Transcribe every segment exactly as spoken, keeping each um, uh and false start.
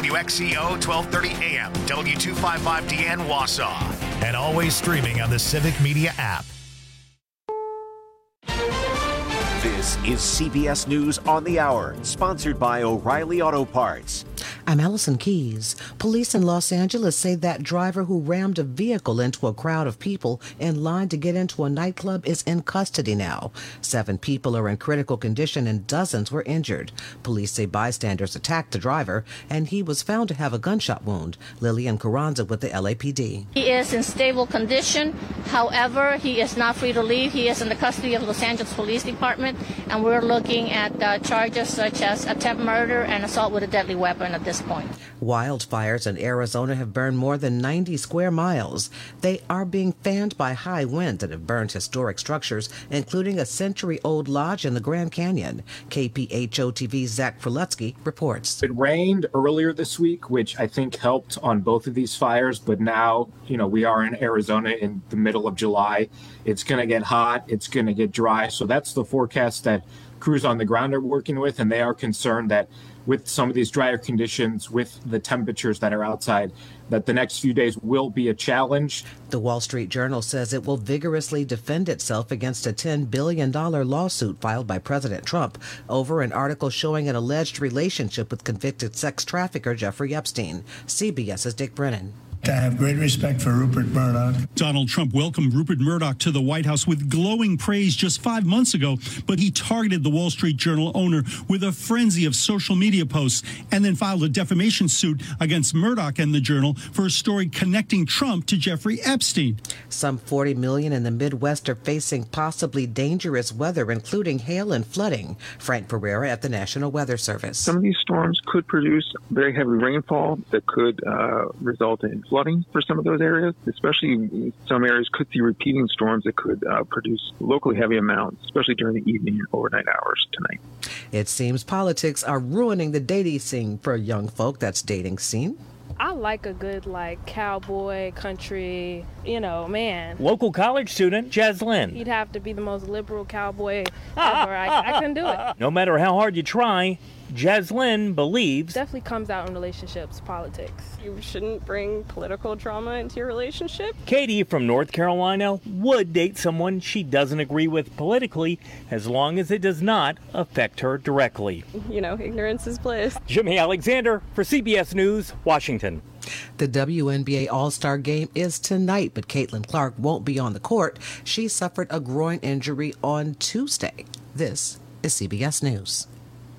W X C O twelve thirty A M, W two fifty-five D N Wausau, and always streaming on the Civic Media app. This is C B S News on the Hour, sponsored by O'Reilly Auto Parts. I'm Allison Keys. Police in Los Angeles say that driver who rammed a vehicle into a crowd of people in line to get into a nightclub is in custody now. Seven people are in critical condition and dozens were injured. Police say bystanders attacked the driver and he was found to have a gunshot wound. Lillian Carranza with the L A P D. He is in stable condition. However, he is not free to leave. He is in the custody of Los Angeles Police Department, and we're looking at uh, charges such as attempt murder and assault with a deadly weapon at this point. Wildfires in Arizona have burned more than ninety square miles. They are being fanned by high winds that have burned historic structures, including a century-old lodge in the Grand Canyon. K P H O T V's Zach Prelutsky reports. It rained earlier this week, which I think helped on both of these fires, but now, you know, we are in Arizona in the middle of July. It's going to get hot. It's going to get dry. So that's the forecast that crews on the ground are working with, and they are concerned that with some of these drier conditions, with the temperatures that are outside, that the next few days will be a challenge. The Wall Street Journal says it will vigorously defend itself against a ten billion dollars lawsuit filed by President Trump over an article showing an alleged relationship with convicted sex trafficker Jeffrey Epstein. CBS's Dick Brennan. I have great respect for Rupert Murdoch. Donald Trump welcomed Rupert Murdoch to the White House with glowing praise just five months ago, but he targeted the Wall Street Journal owner with a frenzy of social media posts and then filed a defamation suit against Murdoch and the Journal for a story connecting Trump to Jeffrey Epstein. Some forty million in the Midwest are facing possibly dangerous weather, including hail and flooding. Frank Pereira at the National Weather Service. Some of these storms could produce very heavy rainfall that could uh, result in flooding for some of those areas, especially some areas could see repeating storms that could uh, produce locally heavy amounts, especially during the evening and overnight hours tonight. It seems politics are ruining the dating scene for young folk. That's dating scene. I like a good, like, cowboy, country, you know, man. Local college student, Jaslyn. He'd have to be the most liberal cowboy ever. I, I couldn't do it. No matter how hard you try, Jaslyn believes... Definitely comes out in relationships, politics. You shouldn't bring political drama into your relationship. Katie from North Carolina would date someone she doesn't agree with politically as long as it does not affect her directly. You know, ignorance is bliss. Jimmy Alexander for C B S News, Washington. The W N B A All-Star Game is tonight, but Caitlin Clark won't be on the court. She suffered a groin injury on Tuesday. This is C B S News.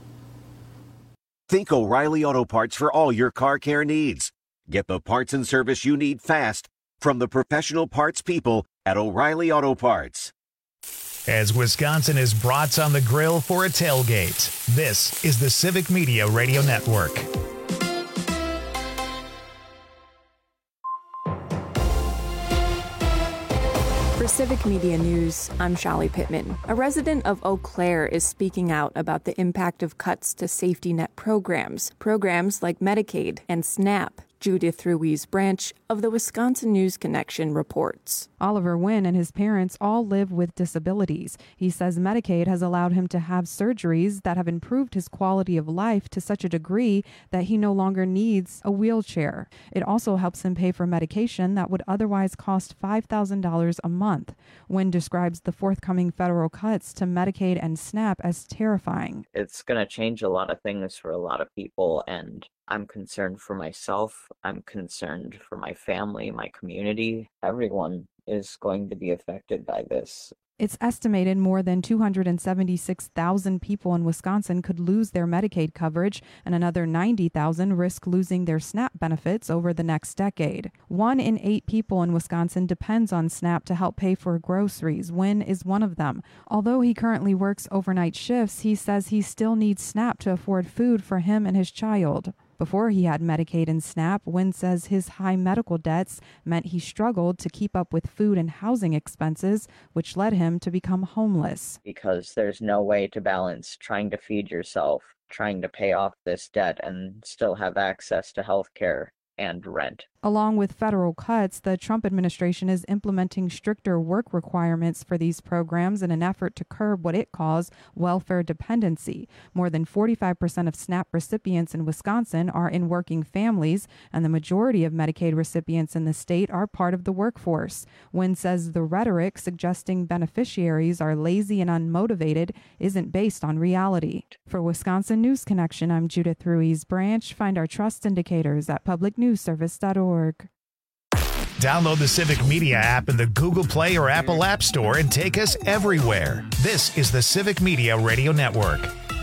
Think O'Reilly Auto Parts for all your car care needs. Get the parts and service you need fast from the professional parts people at O'Reilly Auto Parts. As Wisconsin is brats on the grill for a tailgate, this is the Civic Media Radio Network. For Civic Media News, I'm Shali Pittman. A resident of Eau Claire is speaking out about the impact of cuts to safety net programs, programs like Medicaid and SNAP. Judith Ruiz Branch of the Wisconsin News Connection reports. Oliver Wynn and his parents all live with disabilities. He says Medicaid has allowed him to have surgeries that have improved his quality of life to such a degree that he no longer needs a wheelchair. It also helps him pay for medication that would otherwise cost five thousand dollars a month. Wynn describes the forthcoming federal cuts to Medicaid and SNAP as terrifying. It's going to change a lot of things for a lot of people, and I'm concerned for myself. I'm concerned for my family, my community. Everyone is going to be affected by this. It's estimated more than two hundred seventy-six thousand people in Wisconsin could lose their Medicaid coverage, and another ninety thousand risk losing their SNAP benefits over the next decade. One in eight people in Wisconsin depends on SNAP to help pay for groceries. Wynn is one of them. Although he currently works overnight shifts, he says he still needs SNAP to afford food for him and his child. Before he had Medicaid and SNAP, Wynn says his high medical debts meant he struggled to keep up with food and housing expenses, which led him to become homeless. Because there's no way to balance trying to feed yourself, trying to pay off this debt, and still have access to health care. and rent. Along with federal cuts, the Trump administration is implementing stricter work requirements for these programs in an effort to curb what it calls welfare dependency. More than forty-five percent of SNAP recipients in Wisconsin are in working families, and the majority of Medicaid recipients in the state are part of the workforce. Wynn says the rhetoric suggesting beneficiaries are lazy and unmotivated isn't based on reality. For Wisconsin News Connection, I'm Judith Ruiz Branch. Find our trust indicators at public news service dot org. Download the Civic Media app in the Google Play or Apple App Store and take us everywhere. This is the Civic Media Radio Network.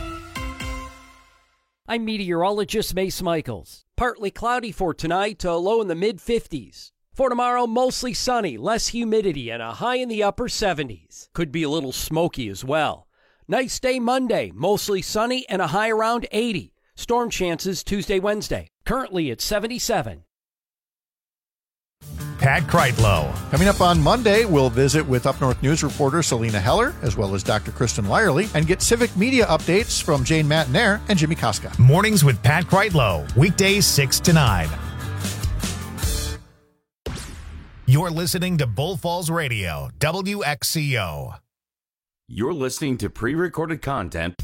I'm meteorologist Mace Michaels. Partly cloudy for tonight, a low in the mid fifties. For tomorrow, mostly sunny, less humidity, and a high in the upper seventies. Could be a little smoky as well. Nice day Monday, mostly sunny and a high around eighty. Storm chances Tuesday, Wednesday. Currently at seventy-seven. Pat Kreitlow. Coming up on Monday, we'll visit with Up North News reporter Selena Heller, as well as Doctor Kristen Lyerly, and get civic media updates from Jane Matinaire and Jimmy Koska. Mornings with Pat Kreitlow, weekdays six to nine. You're listening to Bull Falls Radio, W X C O. You're listening to pre-recorded content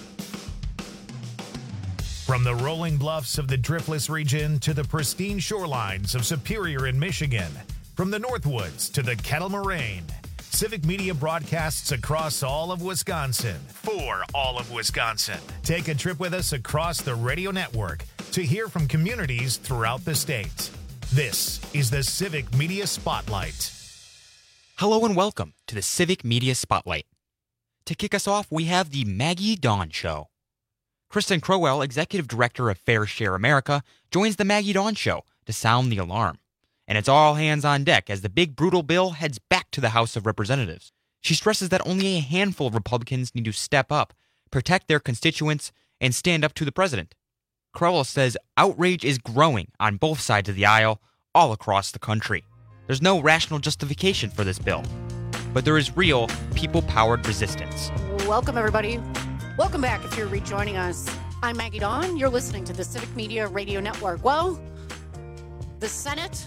from the rolling bluffs of the Driftless region to the pristine shorelines of Superior in Michigan, from the Northwoods to the Kettle Moraine, Civic Media broadcasts across all of Wisconsin, for all of Wisconsin. Take a trip with us across the radio network to hear from communities throughout the state. This is the Civic Media Spotlight. Hello and welcome to the Civic Media Spotlight. To kick us off, we have the Maggie Dawn Show. Kristen Crowell, Executive Director of Fair Share America, joins the Maggie Dawn Show to sound the alarm. And it's all hands on deck as the big brutal bill heads back to the House of Representatives. She stresses that only a handful of Republicans need to step up, protect their constituents, and stand up to the president. Crowell says outrage is growing on both sides of the aisle, all across the country. There's no rational justification for this bill, but there is real people-powered resistance. Welcome, everybody. Welcome back if you're rejoining us. I'm Maggie Dawn. You're listening to the Civic Media Radio Network. Well, the Senate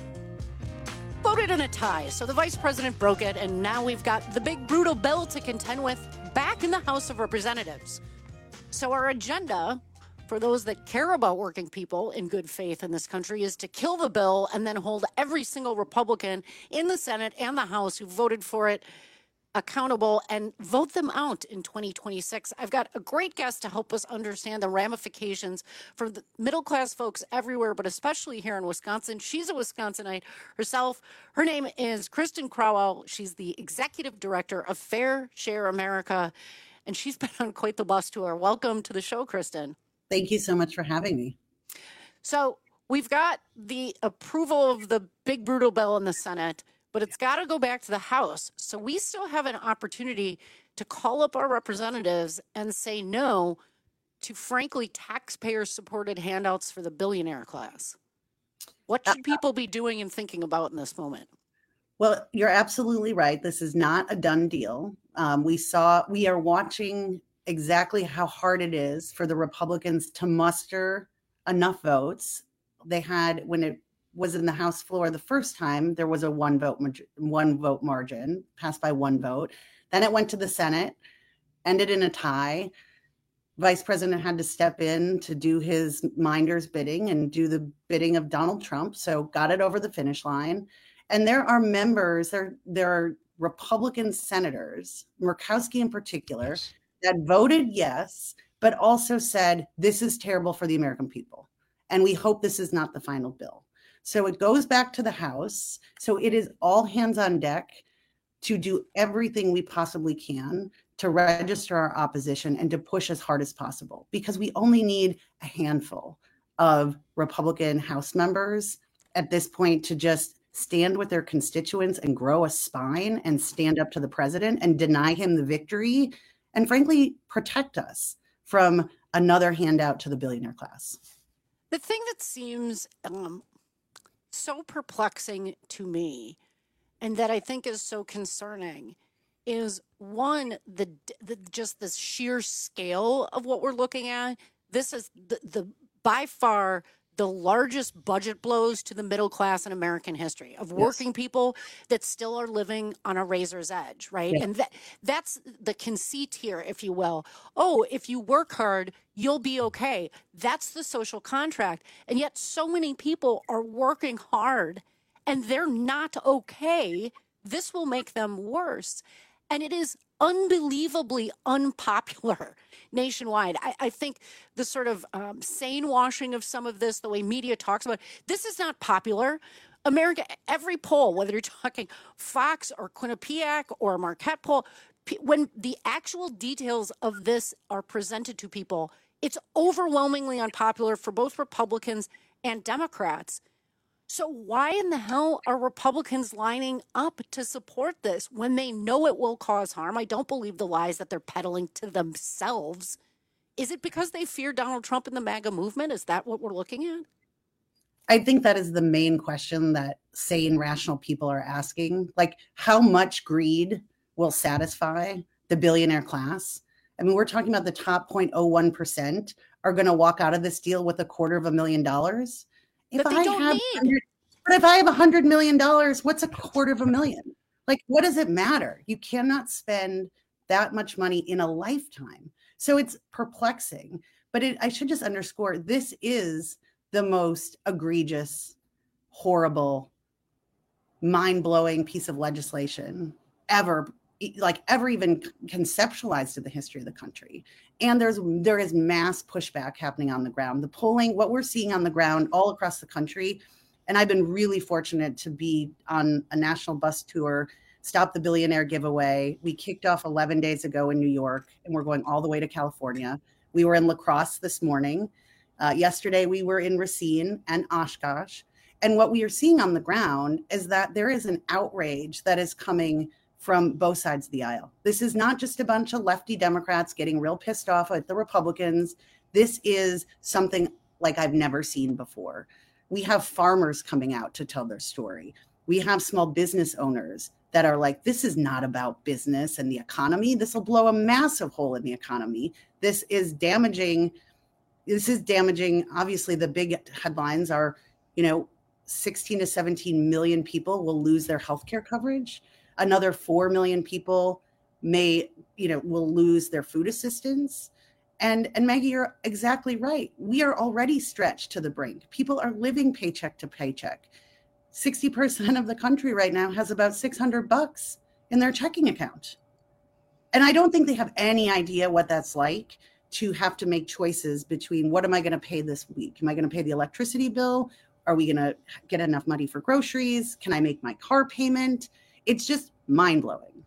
voted in a tie, so the vice president broke it, and now we've got the big brutal bill to contend with back in the House of Representatives. So our agenda, for those that care about working people in good faith in this country, is to kill the bill and then hold every single Republican in the Senate and the House who voted for it accountable and vote them out in twenty twenty-six. I've got a great guest to help us understand the ramifications for the middle-class folks everywhere, but especially here in Wisconsin. She's a Wisconsinite herself. Her name is Kristen Crowell. She's the Executive Director of Fair Share America, and she's been on quite the bus tour. Welcome to the show, Kristen. Thank you so much for having me. So we've got the approval of the big brutal bill in the Senate, but it's got to go back to the House. So we still have an opportunity to call up our representatives and say no to, frankly, taxpayer-supported handouts for the billionaire class. What should people be doing and thinking about in this moment? Well, you're absolutely right. This is not a done deal. Um, we saw, we are watching exactly how hard it is for the Republicans to muster enough votes. They had, when it was in the House floor the first time, there was a one vote one vote margin, passed by one vote. Then it went to the Senate, ended in a tie. Vice President had to step in to do his minder's bidding and do the bidding of Donald Trump, so got it over the finish line. And there are members, there, there are Republican senators, Murkowski in particular, yes, that voted yes, but also said, this is terrible for the American people. And we hope this is not the final bill. So it goes back to the House. So it is all hands on deck to do everything we possibly can to register our opposition and to push as hard as possible, because we only need a handful of Republican House members at this point to just stand with their constituents and grow a spine and stand up to the president and deny him the victory and, frankly, protect us from another handout to the billionaire class. The thing that seems um, so perplexing to me, and that I think is so concerning, is one, the, the just the sheer scale of what we're looking at. This is the, the by far the largest budget blows to the middle class in American history of working yes. people that still are living on a razor's edge, right? Yeah. And that that's the conceit here, if you will. Oh, if you work hard, you'll be okay. That's the social contract. And yet so many people are working hard and they're not okay. This will make them worse. And it is unbelievably unpopular nationwide. I, I think the sort of um, sane washing of some of this, the way media talks about it, this is not popular. America, every poll, whether you're talking Fox or Quinnipiac or Marquette poll, when the actual details of this are presented to people, it's overwhelmingly unpopular for both Republicans and Democrats. So why in the hell are Republicans lining up to support this when they know it will cause harm? I don't believe the lies that they're peddling to themselves. Is it because they fear Donald Trump and the MAGA movement? Is that what we're looking at? I think that is the main question that sane, rational people are asking. Like, how much greed will satisfy the billionaire class? I mean, we're talking about the top zero point zero one percent are going to walk out of this deal with a quarter of a million dollars. If that they I don't have need. But if I have a hundred million dollars, what's a quarter of a million? Like, what does it matter? You cannot spend that much money in a lifetime. So it's perplexing. But it, I should just underscore, this is the most egregious, horrible, mind-blowing piece of legislation ever, like ever even conceptualized in the history of the country. And there's there is mass pushback happening on the ground. The polling, what we're seeing on the ground all across the country, and I've been really fortunate to be on a national bus tour, Stop the Billionaire giveaway. We kicked off eleven days ago in New York, and we're going all the way to California. We were in La Crosse this morning. Uh, yesterday, we were in Racine and Oshkosh. And what we are seeing on the ground is that there is an outrage that is coming from both sides of the aisle. This is not just a bunch of lefty Democrats getting real pissed off at the Republicans. This is something like I've never seen before. We have farmers coming out to tell their story. We have small business owners that are like, this is not about business and the economy. This will blow a massive hole in the economy. This is damaging. This is damaging. Obviously, the big headlines are, you know, sixteen to seventeen million people will lose their healthcare coverage. Another four million people may, you know, will lose their food assistance. And, and Maggie, you're exactly right. We are already stretched to the brink. People are living paycheck to paycheck. sixty percent of the country right now has about six hundred bucks in their checking account. And I don't think they have any idea what that's like to have to make choices between what am I going to pay this week? Am I going to pay the electricity bill? Are we going to get enough money for groceries? Can I make my car payment? It's just mind-blowing.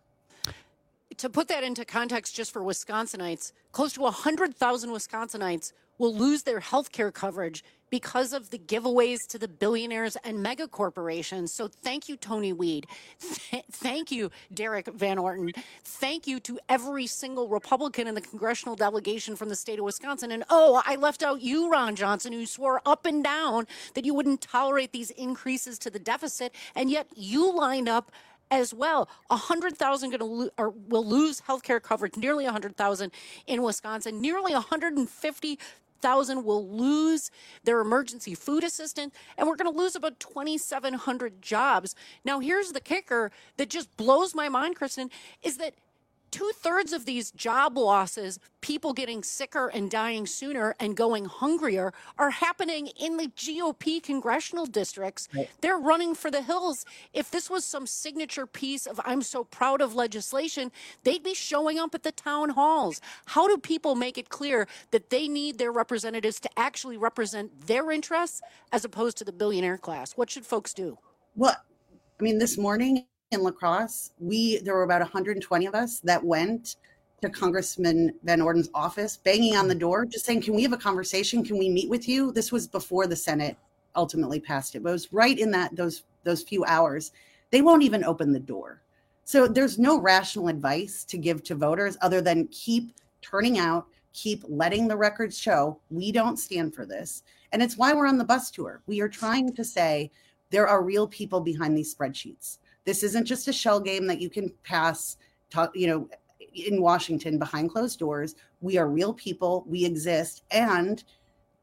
To put that into context just for Wisconsinites, close to one hundred thousand Wisconsinites will lose their health care coverage because of the giveaways to the billionaires and mega corporations. So thank you, Tony Weed. Th- thank you, Derek Van Orton. Thank you to every single Republican in the congressional delegation from the state of Wisconsin. And oh, I left out you, Ron Johnson, who swore up and down that you wouldn't tolerate these increases to the deficit. And yet you lined up as well. one hundred thousand going to lo- or will lose health care coverage, nearly one hundred thousand in Wisconsin. Nearly one hundred fifty thousand will lose their emergency food assistant, and we're going to lose about twenty-seven hundred jobs. Now, here's the kicker that just blows my mind, Kristen, is that two-thirds of these job losses, people getting sicker and dying sooner and going hungrier, are happening in the G O P congressional districts. Right. They're running for the hills. If this was some signature piece of I'm so proud of legislation, they'd be showing up at the town halls. How do people make it clear that they need their representatives to actually represent their interests as opposed to the billionaire class? What should folks do? Well, I mean, this morning in La Crosse, we there were about one hundred twenty of us that went to Congressman Van Orden's office, banging on the door, just saying, can we have a conversation? Can we meet with you? This was before the Senate ultimately passed it, but it was right in that those those few hours. They won't even open the door. So there's no rational advice to give to voters other than keep turning out, keep letting the records show we don't stand for this. And it's why we're on the bus tour. We are trying to say there are real people behind these spreadsheets. This isn't just a shell game that you can pass, talk, you know, in Washington behind closed doors. We are real people. We exist. And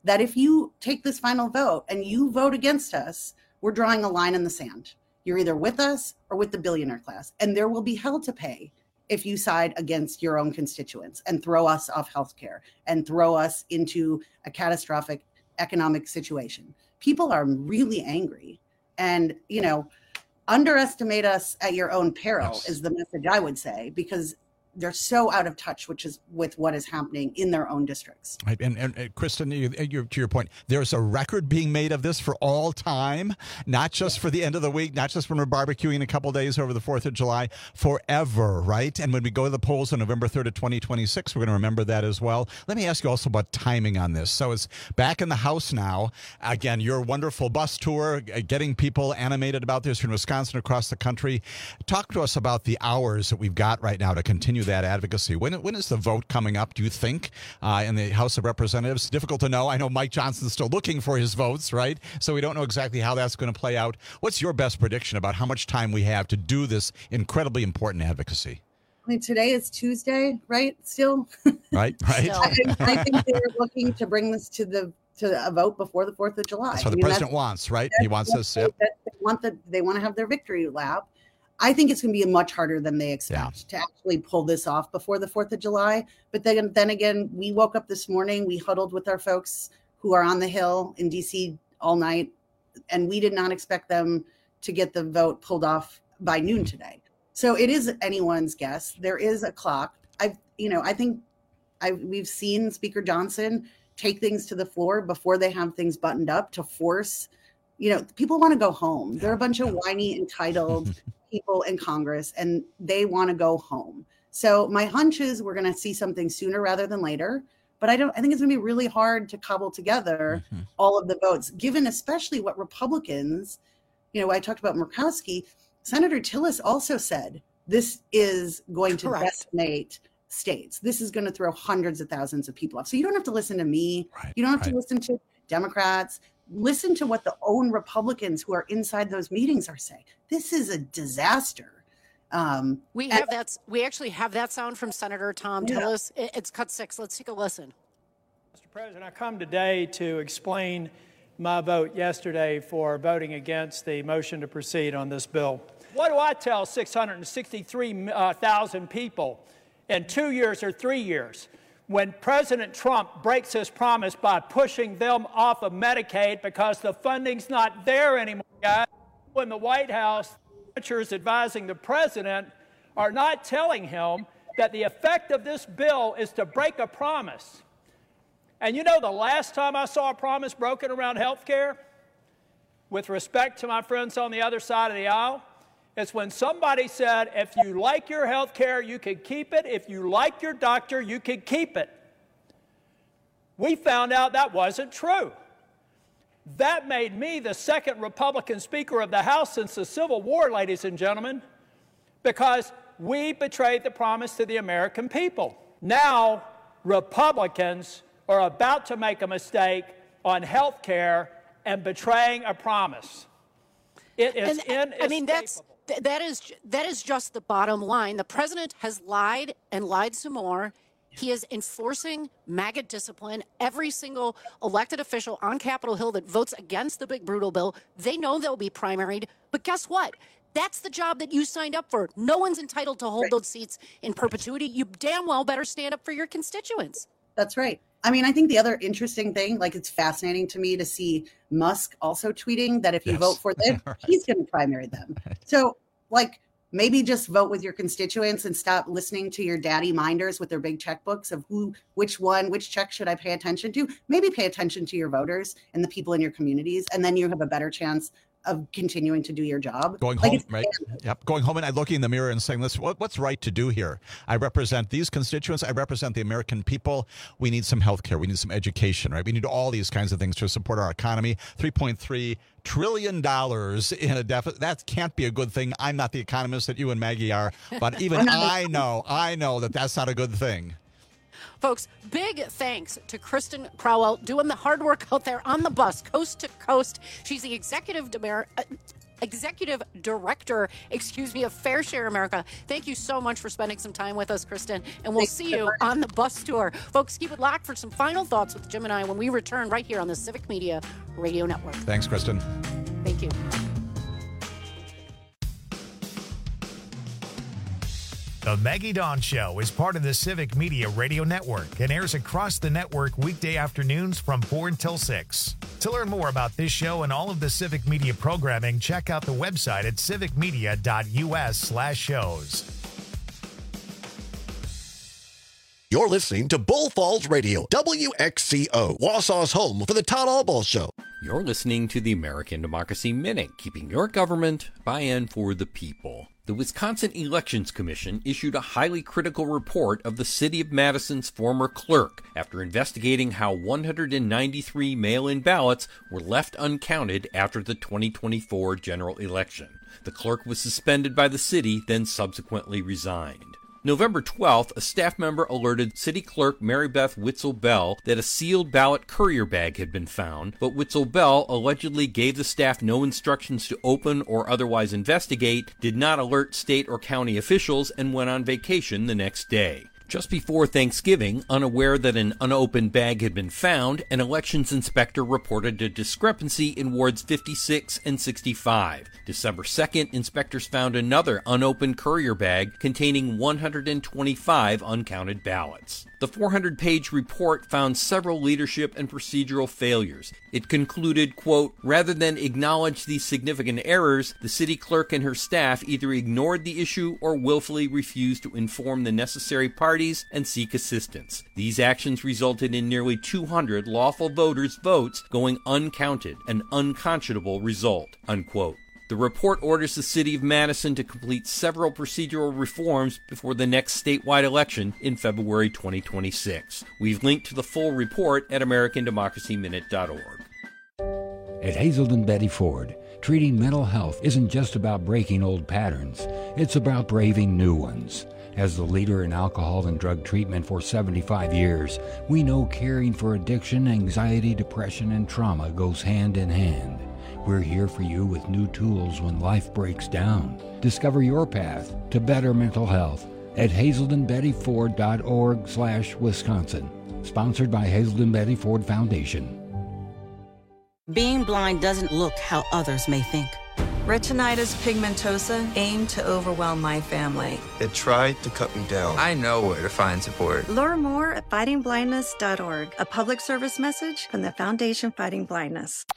that if you take this final vote and you vote against us, we're drawing a line in the sand. You're either with us or with the billionaire class, and there will be hell to pay if you side against your own constituents and throw us off healthcare and throw us into a catastrophic economic situation. People are really angry, and, you know, underestimate us at your own peril yes. is the message I would say, because they're so out of touch, which is with what is happening in their own districts. Right. And, and, and Kristen, you, you, to your point, there's a record being made of this for all time, not just yeah. for the end of the week, not just when we're barbecuing a couple days over the fourth of July, forever, right? And when we go to the polls on November third of twenty twenty-six, we're going to remember that as well. Let me ask you also about timing on this. So it's back in the House now. Again, your wonderful bus tour, getting people animated about this in Wisconsin, across the country. Talk to us about the hours that we've got right now to continue that advocacy. When when is the vote coming up, do you think, uh, in the House of Representatives? Difficult to know. I know Mike Johnson's still looking for his votes, right? So we don't know exactly how that's going to play out. What's your best prediction about how much time we have to do this incredibly important advocacy? I mean, today is Tuesday, right? Still? Right, right. I, think, I think they're looking to bring this to the to a vote before the fourth of July. That's what the I mean, president wants, right? He wants this. Yep. They, they want the, they want to have their victory lap. I think it's going to be much harder than they expect yeah. to actually pull this off before the fourth of July. But then, then again, we woke up this morning, we huddled with our folks who are on the Hill in D C all night, and we did not expect them to get the vote pulled off by noon today. So it is anyone's guess. There is a clock. I, you know, I think I we've seen Speaker Johnson take things to the floor before they have things buttoned up to force. You know, people want to go home. They're a bunch of whiny, entitled people in Congress, and they want to go home. So my hunch is we're going to see something sooner rather than later. But I don't. I think it's going to be really hard to cobble together mm-hmm. all of the votes, given especially what Republicans, you know, I talked about Murkowski. Senator Tillis also said this is going to Correct. decimate states. This is going to throw hundreds of thousands of people off. So you don't have to listen to me. Right, you don't have right. to listen to Democrats. Listen to what the own Republicans who are inside those meetings are saying. This is a disaster. Um, we have and, that. We actually have that sound from Senator Tom yeah. Tillis. It's cut six. Let's take a listen. Mister President, I come today to explain my vote yesterday for voting against the motion to proceed on this bill. What do I tell six hundred sixty-three thousand people in two years or three years? When President Trump breaks his promise by pushing them off of Medicaid because the funding's not there anymore, guys. When the White House, senators advising the president are not telling him that the effect of this bill is to break a promise. And you know, the last time I saw a promise broken around health care, with respect to my friends on the other side of the aisle, it's when somebody said, if you like your health care, you can keep it. If you like your doctor, you can keep it. We found out that wasn't true. That made me the second Republican Speaker of the House since the Civil War, ladies and gentlemen, because we betrayed the promise to the American people. Now, Republicans are about to make a mistake on health care and betraying a promise. It is and, I mean, that's that is that is just the bottom line. The president has lied and lied some more. He is enforcing MAGA discipline. Every single elected official on Capitol Hill that votes against the big brutal bill, they know they'll be primaried. But guess what? That's the job that you signed up for. No one's entitled to hold right. those seats in perpetuity. You damn well better stand up for your constituents. That's right. I mean, I think the other interesting thing, like it's fascinating to me to see Musk also tweeting that if you yes. vote for them, right. he's going to primary them. Right. So, like, maybe just vote with your constituents and stop listening to your daddy minders with their big checkbooks of who, which one, which check should I pay attention to? Maybe pay attention to your voters and the people in your communities, and then you have a better chance of continuing to do your job. Going like home, right? Yep. Going home and looking in the mirror and saying, "Listen, what, what's right to do here? I represent these constituents. I represent the American people. We need some health care. We need some education, right? We need all these kinds of things to support our economy. three point three trillion dollars in a deficit. That can't be a good thing. I'm not the economist that you and Maggie are, but even I know, I know that that's not a good thing." Folks, big thanks to Kristen Crowell doing the hard work out there on the bus, coast to coast. She's the executive, uh, Executive Director, excuse me, of Fair Share America. Thank you so much for spending some time with us, Kristen, and we'll see you on the bus tour. Folks, keep it locked for some final thoughts with Jim and I when we return right here on the Civic Media Radio Network. Thanks, Kristen. Thank you. The Maggie Dawn Show is part of the Civic Media Radio Network and airs across the network weekday afternoons from four until six. To learn more about this show and all of the Civic Media programming, check out the website at civicmedia.us slash shows. You're listening to Bull Falls Radio, W X C O, Wausau's home for the Todd Albaugh Show. You're listening to the American Democracy Minute, keeping your government by and for the people. The Wisconsin Elections Commission issued a highly critical report of the City of Madison's former clerk after investigating how one hundred ninety-three mail-in ballots were left uncounted after the twenty twenty-four general election. The clerk was suspended by the city, then subsequently resigned. November twelfth, a staff member alerted City Clerk Mary Beth Witzel-Bell that a sealed ballot courier bag had been found, but Witzel-Bell allegedly gave the staff no instructions to open or otherwise investigate, did not alert state or county officials, and went on vacation the next day. Just before Thanksgiving, unaware that an unopened bag had been found, an elections inspector reported a discrepancy in wards fifty-six and sixty-five. December second, inspectors found another unopened courier bag containing one hundred twenty-five uncounted ballots. The four hundred page report found several leadership and procedural failures. It concluded, quote, rather than acknowledge these significant errors, the city clerk and her staff either ignored the issue or willfully refused to inform the necessary parties and seek assistance. These actions resulted in nearly two hundred lawful voters' votes going uncounted, an unconscionable result, unquote. The report orders the City of Madison to complete several procedural reforms before the next statewide election in February twenty twenty-six. We've linked to the full report at american democracy minute dot org. At Hazelden Betty Ford, treating mental health isn't just about breaking old patterns. It's about braving new ones. As the leader in alcohol and drug treatment for seventy-five years, we know caring for addiction, anxiety, depression, and trauma goes hand in hand. We're here for you with new tools when life breaks down. Discover your path to better mental health at hazelden betty ford dot org slash Wisconsin. Sponsored by Hazelden Betty Ford Foundation. Being blind doesn't look how others may think. Retinitis pigmentosa aimed to overwhelm my family. It tried to cut me down. I know where to find support. Learn more at fighting blindness dot org, a public service message from the Foundation Fighting Blindness.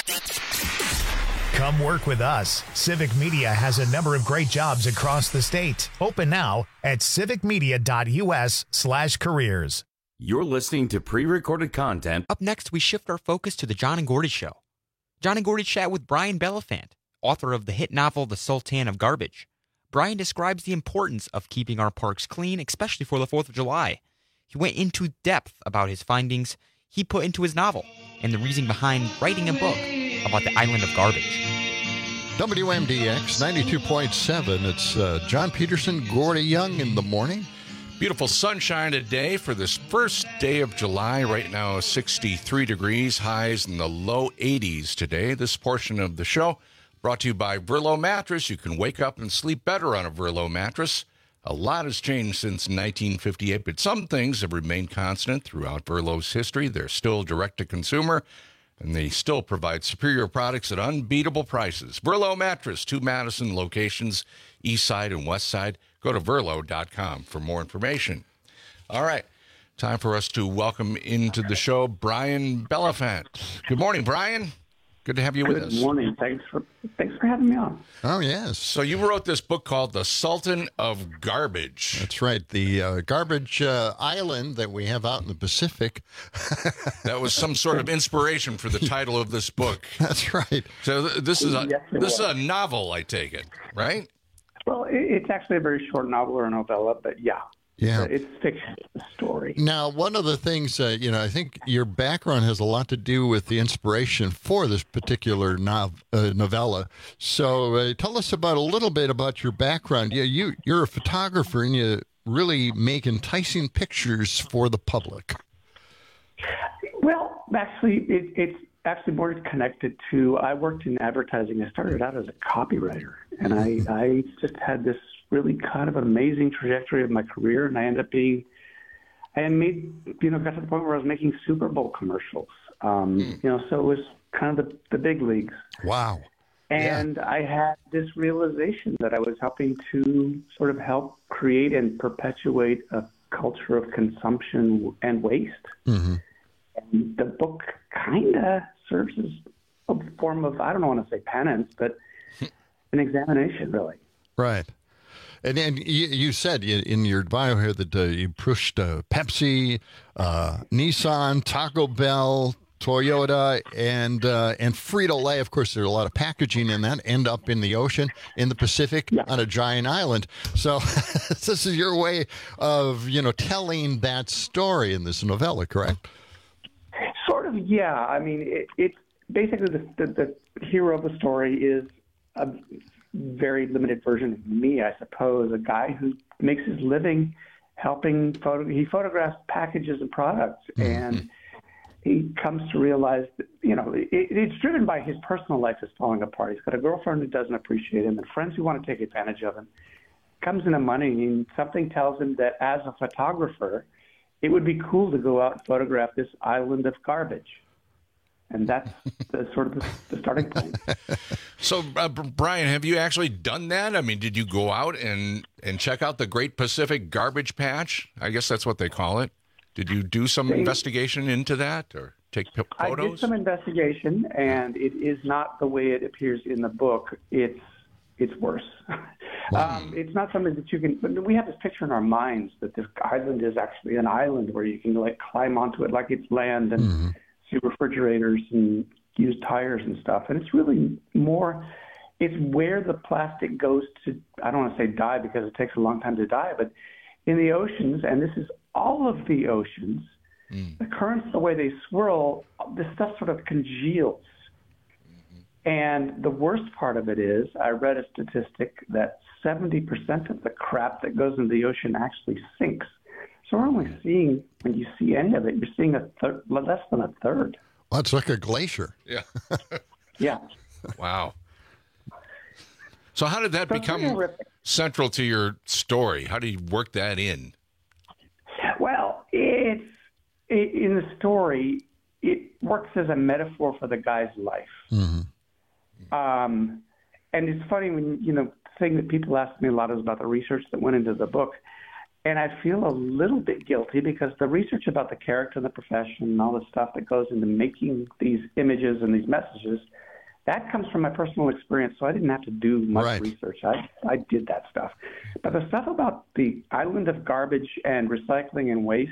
Come work with us. Civic Media has a number of great jobs across the state. Open now at civicmedia.us slash careers. You're listening to pre-recorded content. Up next, we shift our focus to the John and Gordy Show. John and Gordy chat with Brian Bellafant, author of the hit novel The Sultan of Garbage. Brian describes the importance of keeping our parks clean, especially for the fourth of July. He went into depth about his findings he put into his novel and the reason behind writing a book about the island of garbage. W M D X ninety-two point seven. It's uh, John Peterson, Gordy Young in the morning. Beautiful sunshine today for this first day of July. Right now, sixty-three degrees, highs in the low eighties today. This portion of the show brought to you by Verlo Mattress. You can wake up and sleep better on a Verlo mattress. A lot has changed since nineteen fifty-eight, but some things have remained constant throughout Verlo's history. They're still direct-to-consumer, and they still provide superior products at unbeatable prices. Verlo Mattress, two Madison locations, east side and west side. Go to verlo dot com for more information. All right, time for us to welcome into the show Brian Bellafant. Good morning, Brian. Good to have you with Good us. Good morning. Thanks for thanks for having me on. Oh, yes. So you wrote this book called The Sultan of Garbage. That's right. The uh, garbage uh, island that we have out in the Pacific. That was some sort of inspiration for the title of this book. That's right. So th- this is a yes, this was. is a novel, I take it, right? Well, it, it's actually a very short novel or novella, but yeah. Yeah. It's fiction, it's a story. Now, one of the things, uh, you know, I think your background has a lot to do with the inspiration for this particular nov- uh, novella. So uh, tell us about a little bit about your background. Yeah, you, you're a photographer and you really make enticing pictures for the public. Well, actually, it, it's actually more connected to, I worked in advertising. I started out as a copywriter, and I, I just had this really kind of amazing trajectory of my career, and I ended up being, I made, you know, got to the point where I was making Super Bowl commercials. Um, mm. You know, so it was kind of the, the big leagues. Wow. And yeah. I had this realization that I was helping to sort of help create and perpetuate a culture of consumption and waste. Mm-hmm. And the book kind of serves as a form of, I don't want to say penance, but an examination, really. Right. And, and you, you said in your bio here that uh, you pushed uh, Pepsi, uh, Nissan, Taco Bell, Toyota, and uh, and Frito-Lay. Of course, there's a lot of packaging in that, end up in the ocean, in the Pacific, yeah. on a giant island. So this is your way of, you know, telling that story in this novella, correct? Sort of, yeah. I mean, it, it's basically the, the, the hero of the story is a very limited version of me, I suppose, a guy who makes his living helping photo. He photographs packages and products, mm-hmm. and he comes to realize that, you know, it, it's driven by his personal life is falling apart. He's got a girlfriend who doesn't appreciate him and friends who want to take advantage of him. Comes into money, and something tells him that as a photographer, it would be cool to go out and photograph this island of garbage. And that's the sort of the, the starting point. So, uh, Brian, have you actually done that? I mean, did you go out and, and check out the Great Pacific Garbage Patch? I guess that's what they call it. Did you do some they, investigation into that or take p- photos? I did some investigation, and it is not the way it appears in the book. It's it's worse. Wow. um, it's not something that you can. But we have this picture in our minds that this island is actually an island where you can like climb onto it like it's land and mm-hmm. see refrigerators and use tires and stuff. And it's really more. It's where the plastic goes to. I don't want to say die because it takes a long time to die, but in the oceans, and this is all of the oceans, mm. the currents, the way they swirl, this stuff sort of congeals. Mm-hmm. And the worst part of it is, I read a statistic that seventy percent of the crap that goes into the ocean actually sinks. So we're only seeing, when you see any of it, you're seeing a thir- less than a third. Well, it's like a glacier. Yeah. Yeah. Wow. So how did that so become central to your story? How do you work that in? Well, it's it, in the story, it works as a metaphor for the guy's life. Mm-hmm. Um, and it's funny when, you know, the thing that people ask me a lot is about the research that went into the book. And I feel a little bit guilty because the research about the character and the profession and all the stuff that goes into making these images and these messages, that comes from my personal experience, so I didn't have to do much right. research. I, I did that stuff. But the stuff about the island of garbage and recycling and waste,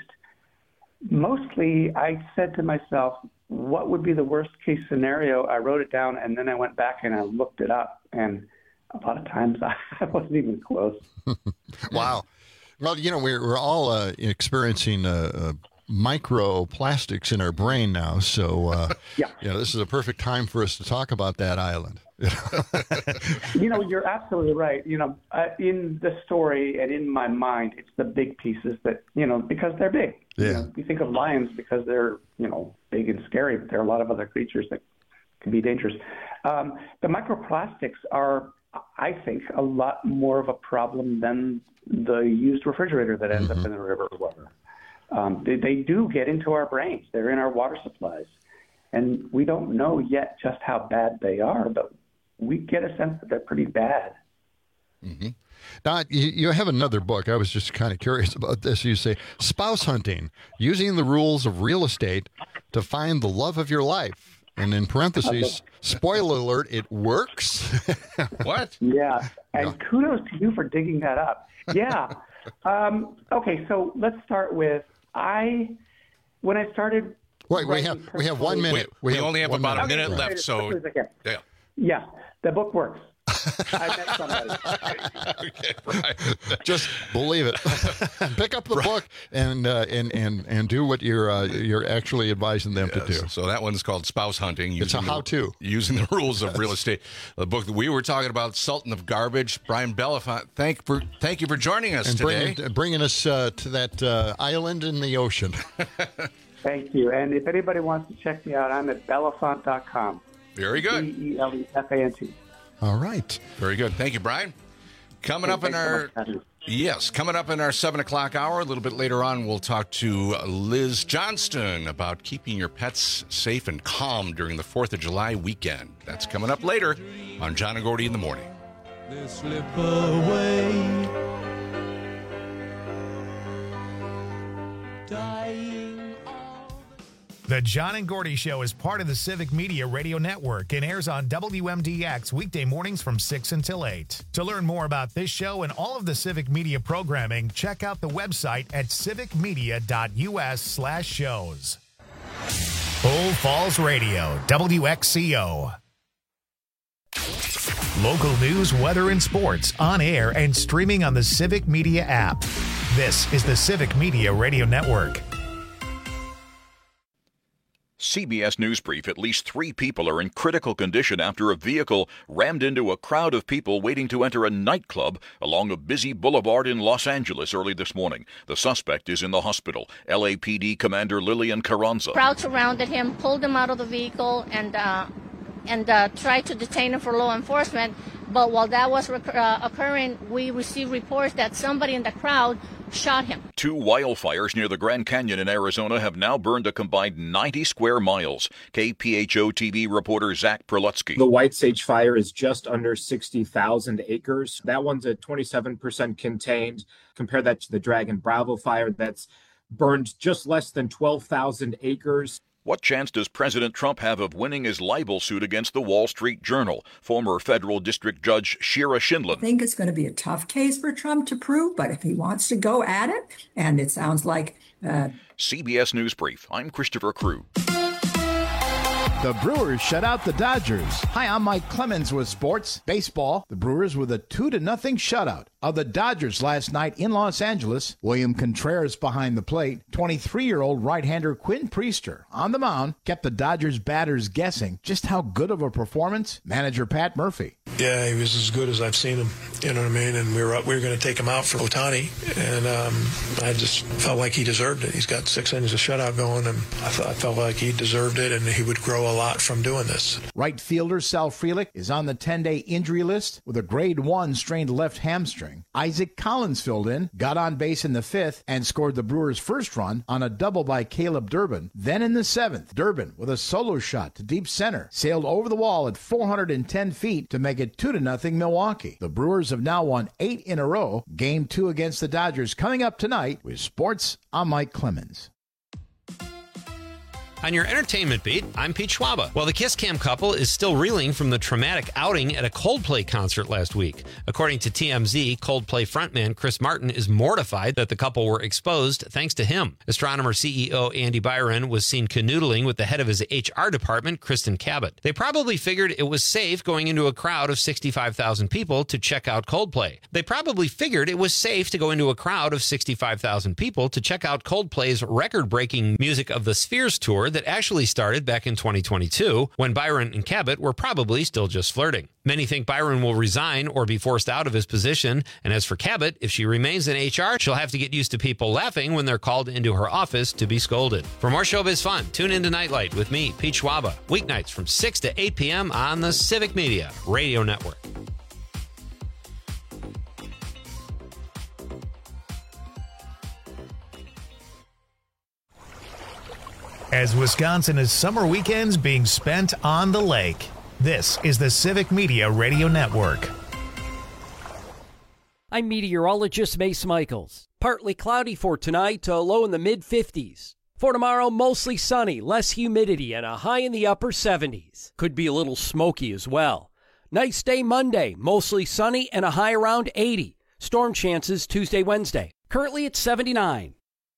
mostly I said to myself, what would be the worst case scenario? I wrote it down, and then I went back and I looked it up. And a lot of times I wasn't even close. Wow. Well, you know, we're, we're all uh, experiencing uh, uh, microplastics in our brain now. So, uh, yeah. you know, this is a perfect time for us to talk about that island. You know, you're absolutely right. You know, uh, in the story and in my mind, it's the big pieces that, you know, because they're big. Yeah. You know, we think of lions because they're, you know, big and scary, but there are a lot of other creatures that can be dangerous. Um, the microplastics are, I think, a lot more of a problem than the used refrigerator that ends mm-hmm. up in the river or whatever. Um, they, they do get into our brains. They're in our water supplies. And we don't know yet just how bad they are, but we get a sense that they're pretty bad. Mm-hmm. Now, you, you have another book. I was just kind of curious about this. You say, spouse hunting, using the rules of real estate to find the love of your life. And in parentheses, spoiler alert, it works. What? Yeah. And yeah. kudos to you for digging that up. Yeah. um, okay, so let's start with, I, when I started. Wait, we have we have one minute. We, we have only have about a minute left, so. Yeah. Yeah, the book works. I met somebody. Okay, right. Just believe it. Pick up the right. book and uh, and and and do what you're uh, you're actually advising them yes. to do. So that one's called Spouse Hunting. It's a how-to. The, using the rules of real estate. The book that we were talking about, Sultan of Garbage. Brian Belafonte, thank for thank you for joining us and today. Bringing, bringing us uh, to that uh, island in the ocean. Thank you. And if anybody wants to check me out, I'm at belafant dot com. Very good. B E L E F A N T. All right. Very good. Thank you, Brian. Coming up in our yes, coming up in our seven o'clock hour. A little bit later on, we'll talk to Liz Johnston about keeping your pets safe and calm during the Fourth of July weekend. That's coming up later on John and Gordy in the Morning. They slip away, dying. The John and Gordy Show is part of the Civic Media Radio Network and airs on W M D X weekday mornings from six until eight. To learn more about this show and all of the Civic Media programming, check out the website at civicmedia.us slash shows. Bull Falls Radio, W X C O. Local news, weather, and sports on air and streaming on the Civic Media app. This is the Civic Media Radio Network. C B S News Brief. At least three people are in critical condition after a vehicle rammed into a crowd of people waiting to enter a nightclub along a busy boulevard in Los Angeles early this morning. The suspect is in the hospital. L A P D Commander Lillian Carranza. Crowd surrounded him, pulled him out of the vehicle, and uh, and uh, tried to detain him for law enforcement. But while that was rec- uh, occurring, we received reports that somebody in the crowd shot him. Two wildfires near the Grand Canyon in Arizona have now burned a combined ninety square miles. K P H O T V reporter Zach Prelutsky. The White Sage fire is just under sixty thousand acres. That one's at twenty-seven percent contained. Compare that to the Dragon Bravo fire that's burned just less than twelve thousand acres. What chance does President Trump have of winning his libel suit against the Wall Street Journal? Former federal district judge Shira Schindlin. I think it's going to be a tough case for Trump to prove, but if he wants to go at it, and it sounds like... Uh... C B S News Brief. I'm Christopher Crew. The Brewers shut out the Dodgers. Hi, I'm Mike Clemens with sports. Baseball, the Brewers with a two to nothing shutout of the Dodgers last night in Los Angeles. William Contreras behind the plate. twenty-three-year-old right-hander Quinn Priester on the mound kept the Dodgers batters guessing just how good of a performance. Manager Pat Murphy. Yeah, he was as good as I've seen him. You know what I mean? And we were up, we were going to take him out for Ohtani, and um, I just felt like he deserved it. He's got six innings of shutout going, and I, th- I felt like he deserved it, and he would grow a lot from doing this. Right fielder Sal Frelick is on the ten-day injury list with a grade one strained left hamstring. Isaac Collins filled in, got on base in the fifth, and scored the Brewers' first run on a double by Caleb Durbin. Then in the seventh, Durbin, with a solo shot to deep center, sailed over the wall at four hundred ten feet to make it two to nothing Milwaukee. The Brewers have now won eight in a row. Game two against the Dodgers coming up tonight. With sports, I'm Mike Clemens. On your entertainment beat, I'm Pete Schwaba. Well, the Kiss Cam couple is still reeling from the traumatic outing at a Coldplay concert last week. According to T M Z, Coldplay frontman Chris Martin is mortified that the couple were exposed thanks to him. Astronomer C E O Andy Byron was seen canoodling with the head of his H R department, Kristen Cabot. They probably figured it was safe going into a crowd of sixty-five thousand people to check out Coldplay. They probably figured it was safe to go into a crowd of sixty-five thousand people to check out Coldplay's record-breaking Music of the Spheres tour that actually started back in twenty twenty-two, when Byron and Cabot were probably still just flirting. Many think Byron will resign or be forced out of his position, and as for Cabot, if she remains in H R, she'll have to get used to people laughing when they're called into her office to be scolded. For more showbiz fun, tune in to Nightlight with me, Pete Schwaba, weeknights from six to eight p.m. on the Civic Media Radio Network. As Wisconsin is summer weekends being spent on the lake, this is the Civic Media Radio Network. I'm meteorologist Mace Michaels. Partly cloudy for tonight, a low in the mid fifties. For tomorrow, mostly sunny, less humidity, and a high in the upper seventies. Could be a little smoky as well. Nice day Monday, mostly sunny, and a high around eighty. Storm chances Tuesday, Wednesday. Currently at seventy-nine.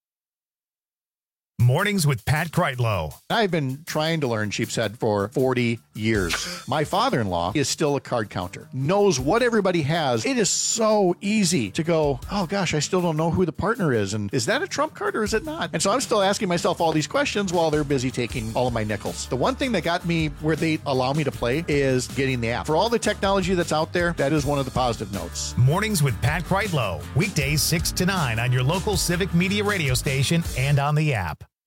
Mornings with Pat Kreitlow. I've been trying to learn sheep's head for forty years. My father-in-law is still a card counter, knows what everybody has. It is so easy to go, oh gosh, I still don't know who the partner is. And is that a trump card or is it not? And so I'm still asking myself all these questions while they're busy taking all of my nickels. The one thing that got me where they allow me to play is getting the app. For all the technology that's out there, that is one of the positive notes. Mornings with Pat Kreitlow. Weekdays six to nine on your local Civic Media radio station and on the app.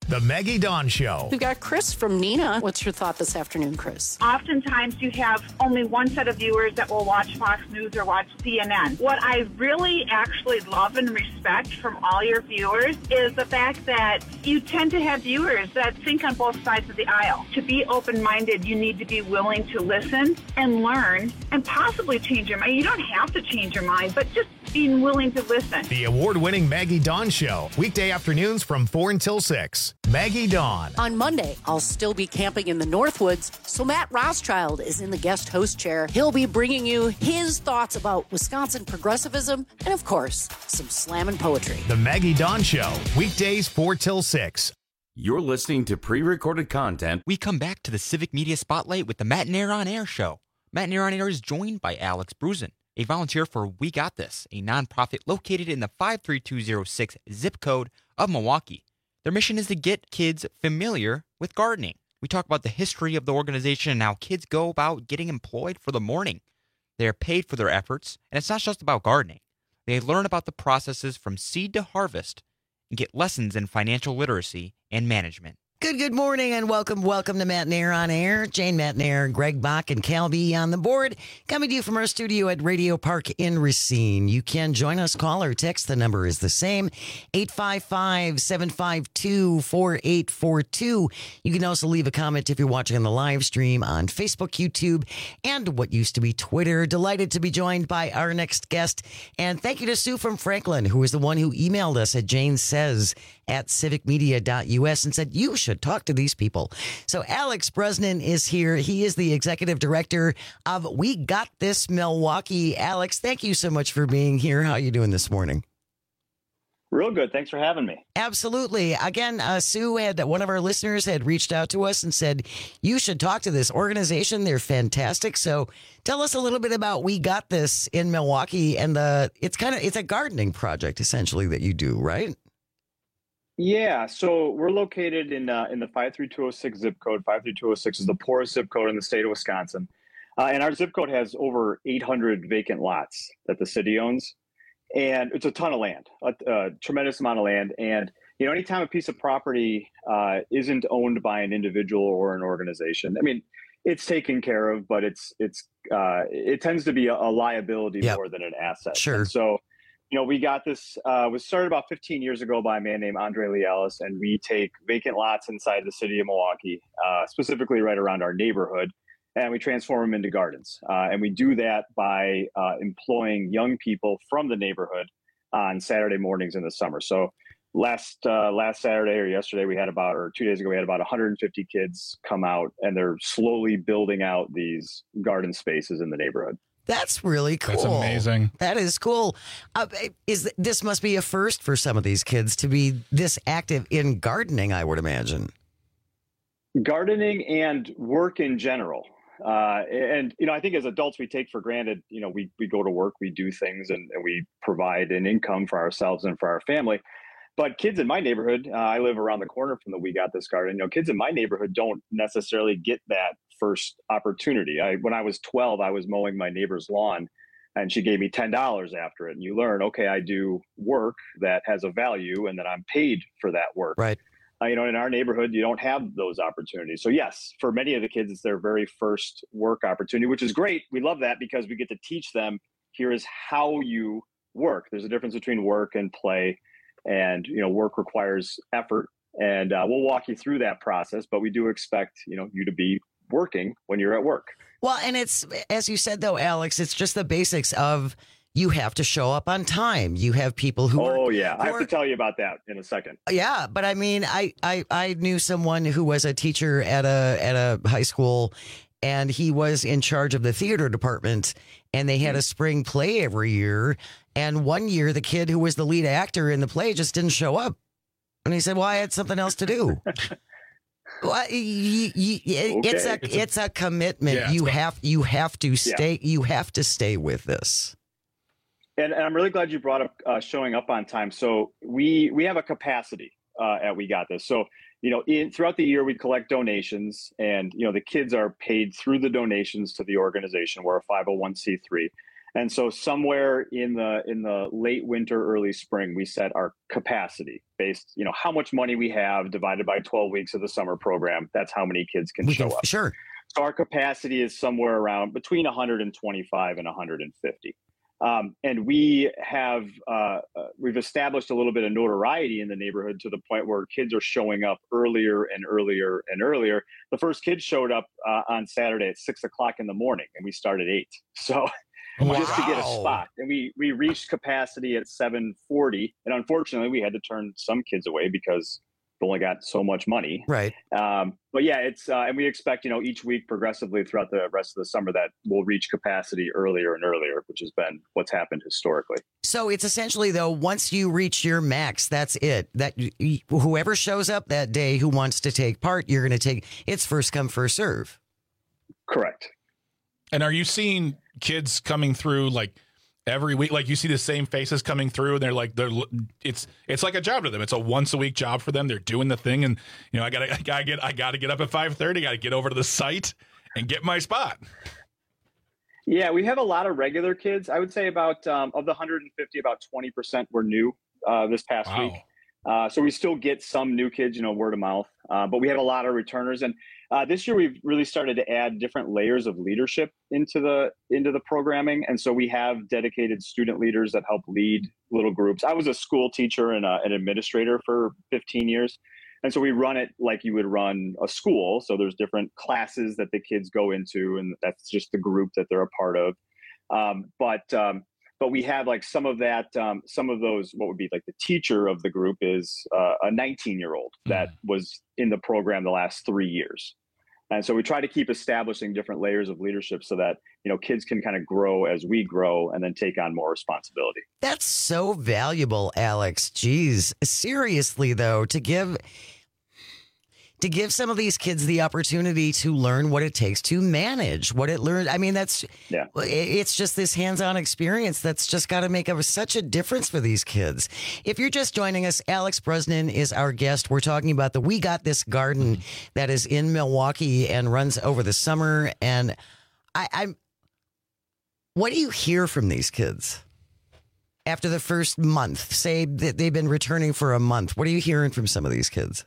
The Maggie Dawn Show. We've got Chris from Neenah. What's your thought this afternoon, Chris? Oftentimes you have only one set of viewers that will watch Fox News or watch C N N. What I really actually love and respect from all your viewers is the fact that you tend to have viewers that think on both sides of the aisle. To be open-minded, you need to be willing to listen and learn and possibly change your mind. You don't have to change your mind, but just being willing to listen. The award-winning Maggie Dawn Show. Weekday afternoons from four until six. Maggie Dawn. On Monday, I'll still be camping in the Northwoods, so Matt Rothschild is in the guest host chair. He'll be bringing you his thoughts about Wisconsin progressivism and, of course, some slammin' poetry. The Maggie Dawn Show. Weekdays four till six. You're listening to pre-recorded content. We come back to the Civic Media Spotlight with the Matt and Air on Air show. Matt and Air on Air is joined by Alex Brusen, a volunteer for We Got This, a nonprofit located in the five three two zero six zip code of Milwaukee. Their mission is to get kids familiar with gardening. We talk about the history of the organization and how kids go about getting employed for the morning. They are paid for their efforts, and it's not just about gardening. They learn about the processes from seed to harvest and get lessons in financial literacy and management. Good, good morning and welcome, welcome to Matt and Air on Air. Jane Matt and Air, Greg Bach and Cal B on the board. Coming to you from our studio at Radio Park in Racine. You can join us, call or text. The number is the same, eight five five, seven five two, four eight four two. You can also leave a comment if you're watching on the live stream on Facebook, YouTube, and what used to be Twitter. Delighted to be joined by our next guest. And thank you to Sue from Franklin, who is the one who emailed us at Jane Says at civic media dot U S and said, you should talk to these people. So Alex Bresnan is here. He is the executive director of We Got This Milwaukee. Alex, thank you so much for being here. How are you doing this morning? Real good. Thanks for having me. Absolutely. Again, uh, Sue had one of our listeners had reached out to us and said, you should talk to this organization. They're fantastic. So tell us a little bit about We Got This in Milwaukee. And the it's kind of it's a gardening project, essentially, that you do, right? Yeah, so we're located in uh, in the five three two zero six zip code. five three two zero six is the poorest zip code in the state of Wisconsin. Uh, and our zip code has over eight hundred vacant lots that the city owns. And it's a ton of land, a, a tremendous amount of land. And, you know, anytime a piece of property uh, isn't owned by an individual or an organization, I mean, it's taken care of, but it's it's uh, it tends to be a, a liability yep. more than an asset. Sure. And so, you know, we got this, uh, was started about fifteen years ago by a man named Andre Lee Ellis, and we take vacant lots inside the city of Milwaukee, uh, specifically right around our neighborhood, and we transform them into gardens. Uh, and we do that by uh, employing young people from the neighborhood on Saturday mornings in the summer. So last uh, last Saturday or yesterday, we had about, or two days ago, we had about one hundred fifty kids come out, and they're slowly building out these garden spaces in the neighborhood. That's really cool. That's amazing. That is cool. Uh, is this must be a first for some of these kids to be this active in gardening, I would imagine. Gardening and work in general. Uh, and, you know, I think as adults, we take for granted, you know, we, we go to work, we do things, and, and we provide an income for ourselves and for our family. But kids in my neighborhood, uh, I live around the corner from the We Got This Garden. You know, kids in my neighborhood don't necessarily get that first opportunity. I, when I was twelve, I was mowing my neighbor's lawn, and she gave me ten dollars after it. And you learn, okay, I do work that has a value, and that I'm paid for that work. Right. Uh, you know, in our neighborhood, you don't have those opportunities. So yes, for many of the kids, it's their very first work opportunity, which is great. We love that because we get to teach them, here is how you work. There's a difference between work and play. And, you know, work requires effort, and uh, we'll walk you through that process, but we do expect, you know, you to be working when you're at work. Well, and it's, as you said, though, Alex, it's just the basics of you have to show up on time. You have people who Oh, are, yeah. I have are, to tell you about that in a second. Yeah. But I mean, I, I, I knew someone who was a teacher at a at a high school, and he was in charge of the theater department, and they had a spring play every year. And one year, the kid who was the lead actor in the play just didn't show up. And he said, well, I had something else to do. Well, you, you, okay. It's a it's a, it's a commitment. Yeah, you have you have to stay. Yeah. You have to stay with this. And, and I'm really glad you brought up uh, showing up on time. So we we have a capacity uh, at We Got This. So you know, in throughout the year we collect donations, and you know the kids are paid through the donations to the organization. We're a five oh one c three. And so somewhere in the in the late winter, early spring, we set our capacity based, you know, how much money we have divided by twelve weeks of the summer program. That's how many kids can We show can- up. Sure. So our capacity is somewhere around between one hundred twenty-five and one hundred fifty. Um, and we have uh, uh, we've established a little bit of notoriety in the neighborhood to the point where kids are showing up earlier and earlier and earlier. The first kid showed up uh, on Saturday at six o'clock in the morning, and we started eight. So just to get a spot, and we we reached capacity at seven forty, and unfortunately, we had to turn some kids away because they only got so much money. Right. Um, but yeah, it's uh, and we expect, you know, each week progressively throughout the rest of the summer that we'll reach capacity earlier and earlier, which has been what's happened historically. So it's essentially, though, once you reach your max, that's it. That y- y- whoever shows up that day who wants to take part, you're going to take. It's first come, first serve. Correct. And are you seeing kids coming through like every week? Like you see the same faces coming through, and they're like, they're it's it's like a job to them. It's a once a week job for them. They're doing the thing, and you know, I gotta I gotta get I gotta get up at five thirty. Got to get over to the site and get my spot. Yeah, we have a lot of regular kids. I would say about um, of the one hundred fifty, about twenty percent were new uh, this past Wow. week. Uh, so we still get some new kids, you know, word of mouth, uh, but we have a lot of returners. And uh, this year we've really started to add different layers of leadership into the into the programming. And so we have dedicated student leaders that help lead little groups. I was a school teacher and a, an administrator for fifteen years. And so we run it like you would run a school. So there's different classes that the kids go into, and that's just the group that they're a part of. Um, but um, but we have like some of that, um, some of those, what would be like the teacher of the group is uh, a nineteen year old that was in the program the last three years. And so we try to keep establishing different layers of leadership so that, you know, kids can kind of grow as we grow and then take on more responsibility. That's so valuable, Alex. Jeez. Seriously, though, to give to give some of these kids the opportunity to learn what it takes to manage, what it learned. I mean, that's yeah. It's just this hands-on experience that's just got to make a, such a difference for these kids. If you're just joining us, Alex Brosnan is our guest. We're talking about the We Got This Garden that is in Milwaukee and runs over the summer. And I, I'm, what do you hear from these kids after the first month? Say that they've been returning for a month. What are you hearing from some of these kids?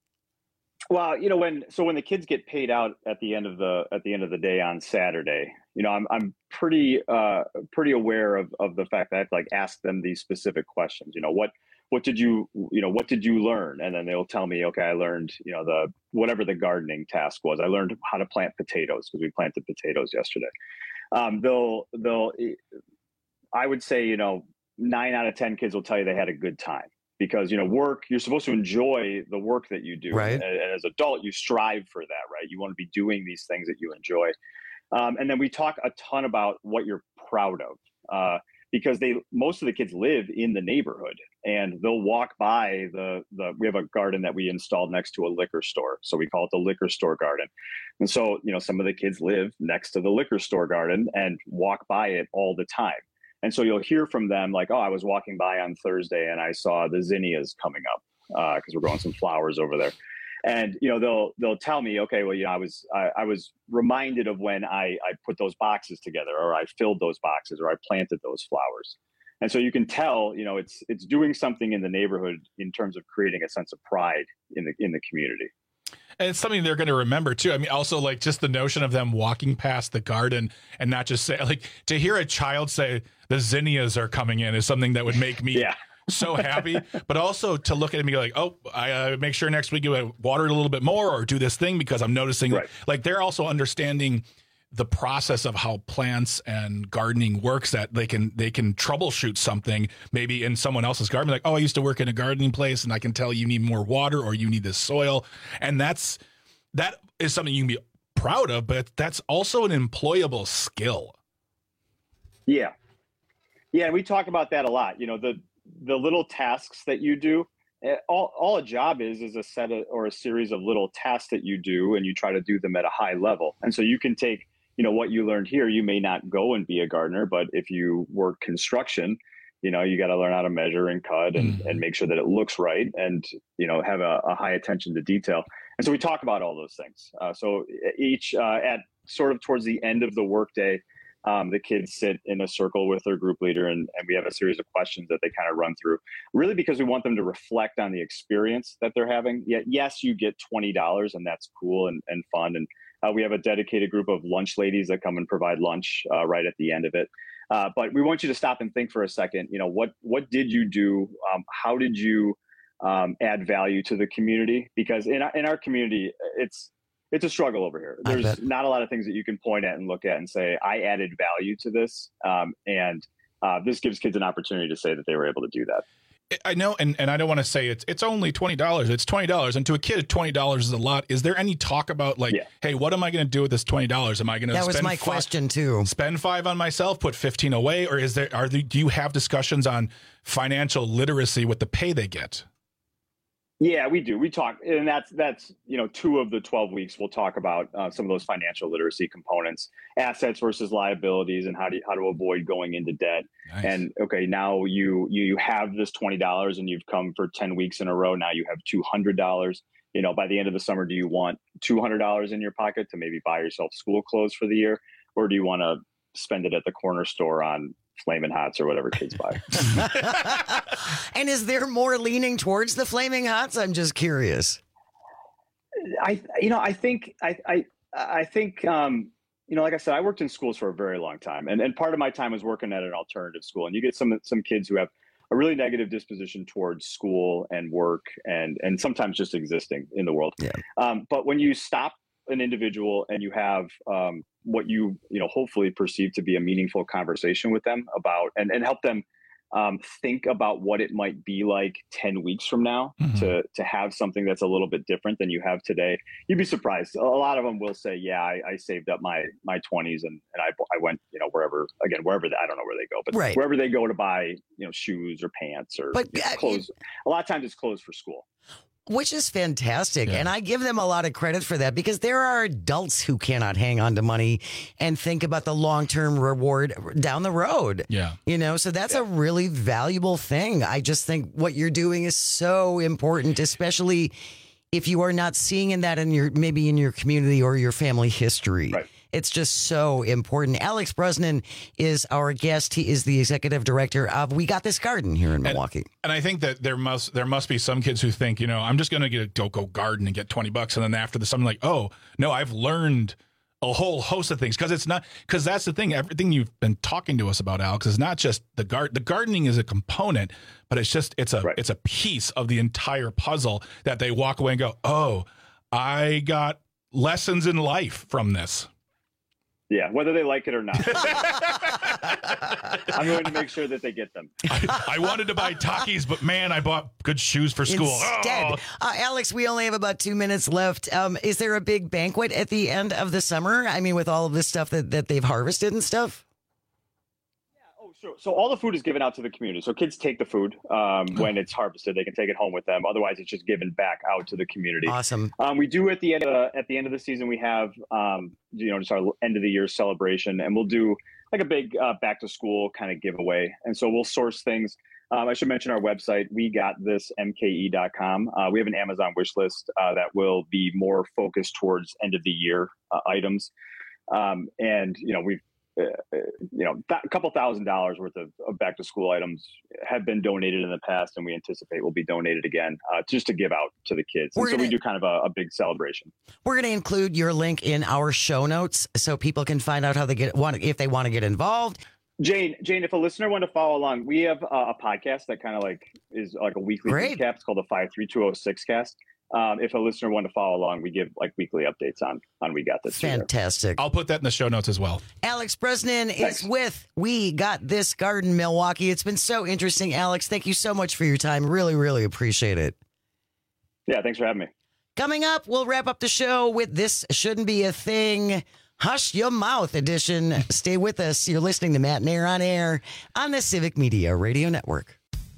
Well, you know, when so when the kids get paid out at the end of the at the end of the day on Saturday, you know, I'm I'm pretty uh, pretty aware of of the fact that I have to like ask them these specific questions. You know, what what did you you know what did you learn? And then they'll tell me, okay, I learned, you know, the whatever the gardening task was. I learned how to plant potatoes because we planted potatoes yesterday. Um, they'll they'll I would say, you know, nine out of ten kids will tell you they had a good time. Because, you know, work, you're supposed to enjoy the work that you do. Right. And, and as an adult, you strive for that, right? You want to be doing these things that you enjoy. Um, and then we talk a ton about what you're proud of. Uh, because they most of the kids live in the neighborhood, and they'll walk by the, the we have a garden that we installed next to a liquor store. So we call it the liquor store garden. And so, you know, some of the kids live next to the liquor store garden and walk by it all the time. And so you'll hear from them like, oh, I was walking by on Thursday and I saw the zinnias coming up because uh, we're growing some flowers over there. And, you know, they'll they'll tell me, okay, well, you know, I was I, I was reminded of when I, I put those boxes together, or I filled those boxes, or I planted those flowers. And so you can tell, you know, it's it's doing something in the neighborhood in terms of creating a sense of pride in the in the community. And it's something they're going to remember too. I mean, also like just the notion of them walking past the garden and not just say, like, to hear a child say the zinnias are coming in is something that would make me yeah. so happy. But also to look at it and be like, oh, I uh, make sure next week you water it a little bit more or do this thing because I'm noticing right. like they're also understanding the process of how plants and gardening works, that they can they can troubleshoot something maybe in someone else's garden, like, oh, I used to work in a gardening place and I can tell you need more water or you need this soil. And that's that is something you can be proud of, but that's also an employable skill. Yeah. Yeah, and we talk about that a lot. You know, the the little tasks that you do, all all a job is is a set of, or a series of little tasks that you do, and you try to do them at a high level. And so you can take, you know, what you learned here, you may not go and be a gardener, but if you work construction, you know, you got to learn how to measure and cut and, mm-hmm. and make sure that it looks right and, you know, have a, a high attention to detail. And so we talk about all those things. Uh, so each uh, at sort of towards the end of the workday, Um, the kids sit in a circle with their group leader, and, and we have a series of questions that they kind of run through, really because we want them to reflect on the experience that they're having. Yet, yes, you get twenty dollars, and that's cool and, and fun. And uh, we have a dedicated group of lunch ladies that come and provide lunch uh, right at the end of it. Uh, but we want you to stop and think for a second, you know, what, what did you do? Um, how did you um, add value to the community? Because in our, in our community, it's, It's a struggle over here. There's not a lot of things that you can point at and look at and say, I added value to this. Um, and uh, this gives kids an opportunity to say that they were able to do that. I know, and, and I don't want to say it's it's only twenty dollars. It's twenty dollars. And to a kid, twenty dollars is a lot. Is there any talk about like, yeah. hey, what am I going to do with this twenty dollars? Am I going to That spend was my five, question too. Spend five on myself, put fifteen away? Or is there, are the, do you have discussions on financial literacy with the pay they get? Yeah, we do. We talk, and that's, that's you know, two of the twelve weeks we'll talk about uh, some of those financial literacy components, assets versus liabilities, and how to, how to avoid going into debt. Nice. And okay, now you, you, you have this twenty dollars and you've come for ten weeks in a row. Now you have two hundred dollars. You know, by the end of the summer, do you want two hundred dollars in your pocket to maybe buy yourself school clothes for the year? Or do you want to spend it at the corner store on Flamin' Hots or whatever kids buy? And is there more leaning towards the Flaming Hots? I'm just curious. I, you know, I think, I, I, I think, um, you know, like I said, I worked in schools for a very long time, and, and part of my time was working at an alternative school. And you get some, some kids who have a really negative disposition towards school and work, and, and sometimes just existing in the world. Yeah. Um, but when you stop an individual and you have, um, what you, you know, hopefully perceive to be a meaningful conversation with them about, and, and help them um, think about what it might be like ten weeks from now, mm-hmm. to, to have something that's a little bit different than you have today. You'd be surprised. A lot of them will say, yeah, I, I saved up my, my twenties and, and I, I went, you know, wherever, again, wherever, they, I don't know where they go, but right. wherever they go to buy, you know, shoes or pants or but, you know, uh, clothes. You, a lot of times it's clothes for school. Which is fantastic. Yeah. And I give them a lot of credit for that, because there are adults who cannot hang on to money and think about the long-term reward down the road. Yeah. You know, so that's yeah. a really valuable thing. I just think what you're doing is so important, especially if you are not seeing in that in your, maybe in your community or your family history. Right. It's just so important. Alex Brosnan is our guest. He is the executive director of We Got This Garden here in Milwaukee. And, and I think that there must there must be some kids who think, you know, I'm just going to get a go go garden and get twenty bucks, and then after the summer, like, oh no, I've learned a whole host of things, because it's not because that's the thing. Everything you've been talking to us about, Alex, is not just the garden. The gardening is a component, but it's just it's a right. it's a piece of the entire puzzle that they walk away and go, oh, I got lessons in life from this. Yeah, whether they like it or not. I'm going to make sure that they get them. I, I wanted to buy Takis, but man, I bought good shoes for school. Instead, oh. uh, Alex, we only have about two minutes left. Um, is there a big banquet at the end of the summer? I mean, with all of this stuff that, that they've harvested and stuff? Sure. So all the food is given out to the community. So kids take the food um, when it's harvested. They can take it home with them. Otherwise, it's just given back out to the community. Awesome. Um, we do at the end of the, at the end of the season, we have um, you know just our end of the year celebration, and we'll do like a big uh, back to school kind of giveaway. And so we'll source things. Um, I should mention our website, we got this M K E dot com. Uh, we have an Amazon wish list uh, that will be more focused towards end of the year uh, items. Um, and you know we've. Uh, you know, th- a couple thousand dollars worth of, of back to school items have been donated in the past, and we anticipate will be donated again, uh, just to give out to the kids. And so gonna, we do kind of a, a big celebration. We're going to include your link in our show notes so people can find out how they get want if they want to get involved. Jane, Jane, if a listener wanted to follow along, we have uh, a podcast that kind of like is like a weekly Great. recap. It's called the five three two oh six cast. Um, if a listener wanted to follow along, we give like weekly updates on on We Got This. Fantastic. I'll put that in the show notes as well. Alex Brosnan Thanks. is with We Got This Garden Milwaukee. It's been so interesting, Alex. Thank you so much for your time. Really, really appreciate it. Yeah, thanks for having me. Coming up, we'll wrap up the show with This Shouldn't Be a Thing. Hush Your Mouth edition. Stay with us. You're listening to Matt Nair on Air on the Civic Media Radio Network.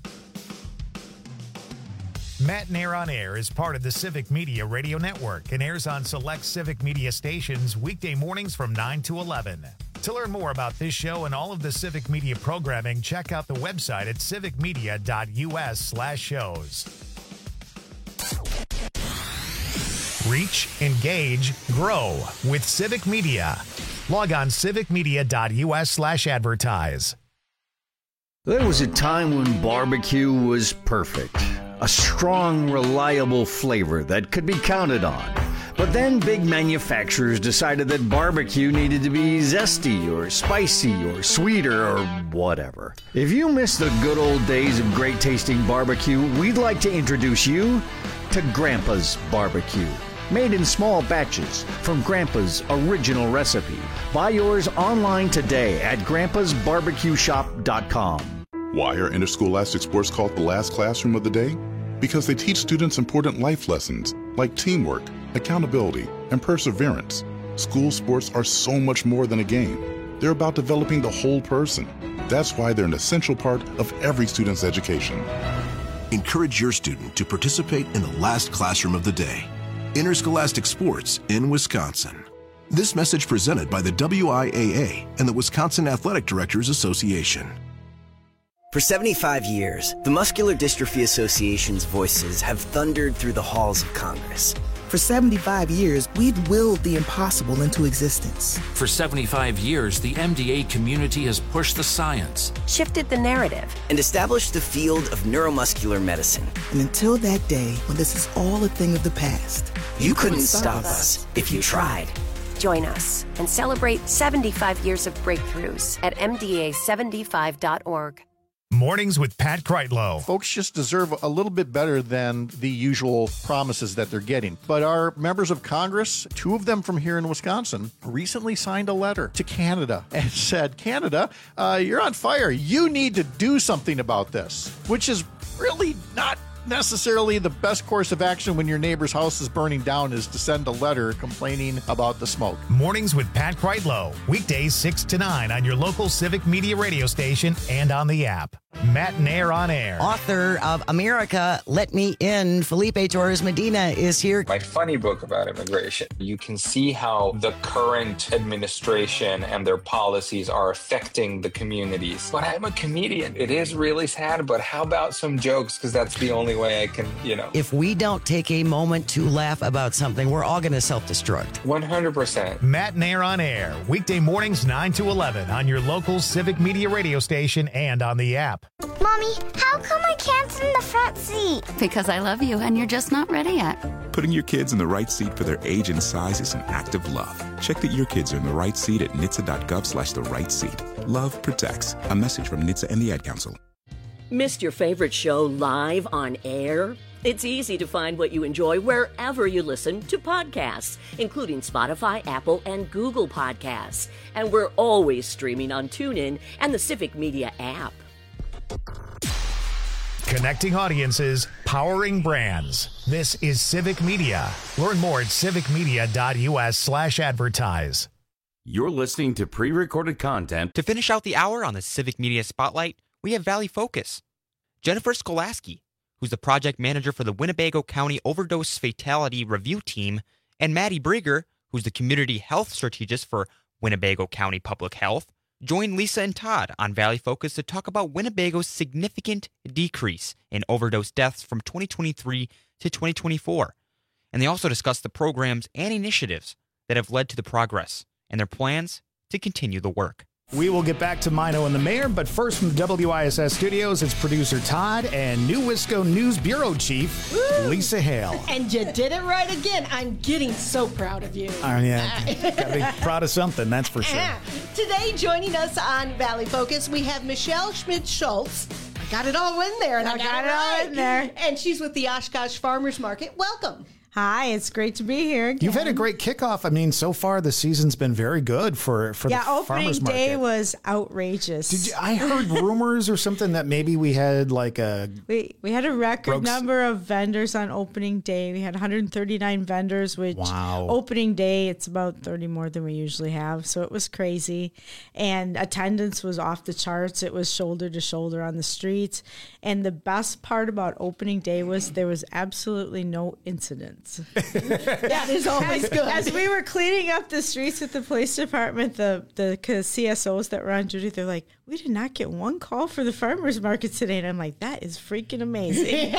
Matt Nair on Air is part of the Civic Media Radio Network and airs on select Civic Media stations weekday mornings from nine to eleven. To learn more about this show and all of the Civic Media programming, check out the website at civicmedia.us slash shows. Reach, engage, grow with Civic Media. Log on civicmedia.us slash advertise. There was a time when barbecue was perfect. A strong, reliable flavor that could be counted on. But then big manufacturers decided that barbecue needed to be zesty or spicy or sweeter or whatever. If you miss the good old days of great tasting barbecue, we'd like to introduce you to Grandpa's Barbecue. Made in small batches from Grandpa's original recipe. Buy yours online today at grandpas barbecue shop dot com. Why are interscholastic sports called the last classroom of the day? Because they teach students important life lessons like teamwork, accountability, and perseverance. School sports are so much more than a game. They're about developing the whole person. That's why they're an essential part of every student's education. Encourage your student to participate in the last classroom of the day. Interscholastic sports in Wisconsin. This message presented by the W I A A and the Wisconsin Athletic Directors Association. For seventy-five years, the Muscular Dystrophy Association's voices have thundered through the halls of Congress. For seventy-five years, we've willed the impossible into existence. For seventy-five years, the M D A community has pushed the science, shifted the narrative, and established the field of neuromuscular medicine. And until that day, when this is all a thing of the past, you, you couldn't, couldn't stop us if you tried. Join us and celebrate seventy-five years of breakthroughs at M D A seventy-five dot org. Mornings with Pat Kreitlow. Folks just deserve a little bit better than the usual promises that they're getting. But our members of Congress, two of them from here in Wisconsin, recently signed a letter to Canada and said, Canada, uh, you're on fire. You need to do something about this, which is really not necessarily the best course of action when your neighbor's house is burning down, is to send a letter complaining about the smoke. Mornings with Pat Kreitlow. Weekdays six to nine on your local Civic Media radio station and on the app. Matt Nair on air. Author of America, Let Me In, Felipe Torres Medina is here. My funny book about immigration. You can see how the current administration and their policies are affecting the communities. But I'm a comedian. It is really sad, but how about some jokes? Because that's the only way I can, you know. If we don't take a moment to laugh about something, we're all going to self-destruct. one hundred percent. Matt Nair on air. Weekday mornings nine to eleven on your local Civic Media radio station and on the app. Mommy, how come I can't sit in the front seat? Because I love you and you're just not ready yet. Putting your kids in the right seat for their age and size is an act of love. Check that your kids are in the right seat at N H T S A dot gov slash the right seat. Love protects. A message from N H T S A and the Ad Council. Missed your favorite show live on air? It's easy to find what you enjoy wherever you listen to podcasts, including Spotify, Apple, and Google Podcasts. And we're always streaming on TuneIn and the Civic Media app. Connecting audiences, powering brands. This is Civic Media. Learn more at civicmedia.us slash advertise. You're listening to pre-recorded content. To finish out the hour on the Civic Media Spotlight, we have Valley Focus. Jennifer Skolaski, who's the project manager for the Winnebago County Overdose Fatality Review Team, and Maddie Brieger, who's the community health strategist for Winnebago County Public Health, join Lisa and Todd on Valley Focus to talk about Winnebago's significant decrease in overdose deaths from twenty twenty-three to twenty twenty-four. And they also discuss the programs and initiatives that have led to the progress and their plans to continue the work. We will get back to Mino and the Mayor, but first from the W I S S studios, it's producer Todd and New Wisco News Bureau Chief Woo! Lisa Hale. And you did it right again. I'm getting so proud of you. Uh, yeah, gotta be proud of something, that's for sure. Yeah. Today, joining us on Valley Focus, we have Michelle Schmidt-Schultz. I got it all in there, and I, I got, got it all right. in there. And she's with the Oshkosh Farmers Market. Welcome. Hi, it's great to be here again. You've had a great kickoff. I mean, so far the season's been very good for, for yeah, the farmers market. Yeah, opening day was outrageous. Did you, I heard rumors or something that maybe we had like a... We we had a record Brooks. number of vendors on opening day. We had one hundred thirty-nine vendors, which wow. opening day, it's about thirty more than we usually have. So it was crazy. And attendance was off the charts. It was shoulder to shoulder on the streets. And the best part about opening day was there was absolutely no incidents. attendance. That is always as, good. As we were cleaning up the streets at the police department, the the C S Os that were on duty, they're like, we did not get one call for the farmers market today. And I'm like, that is freaking amazing.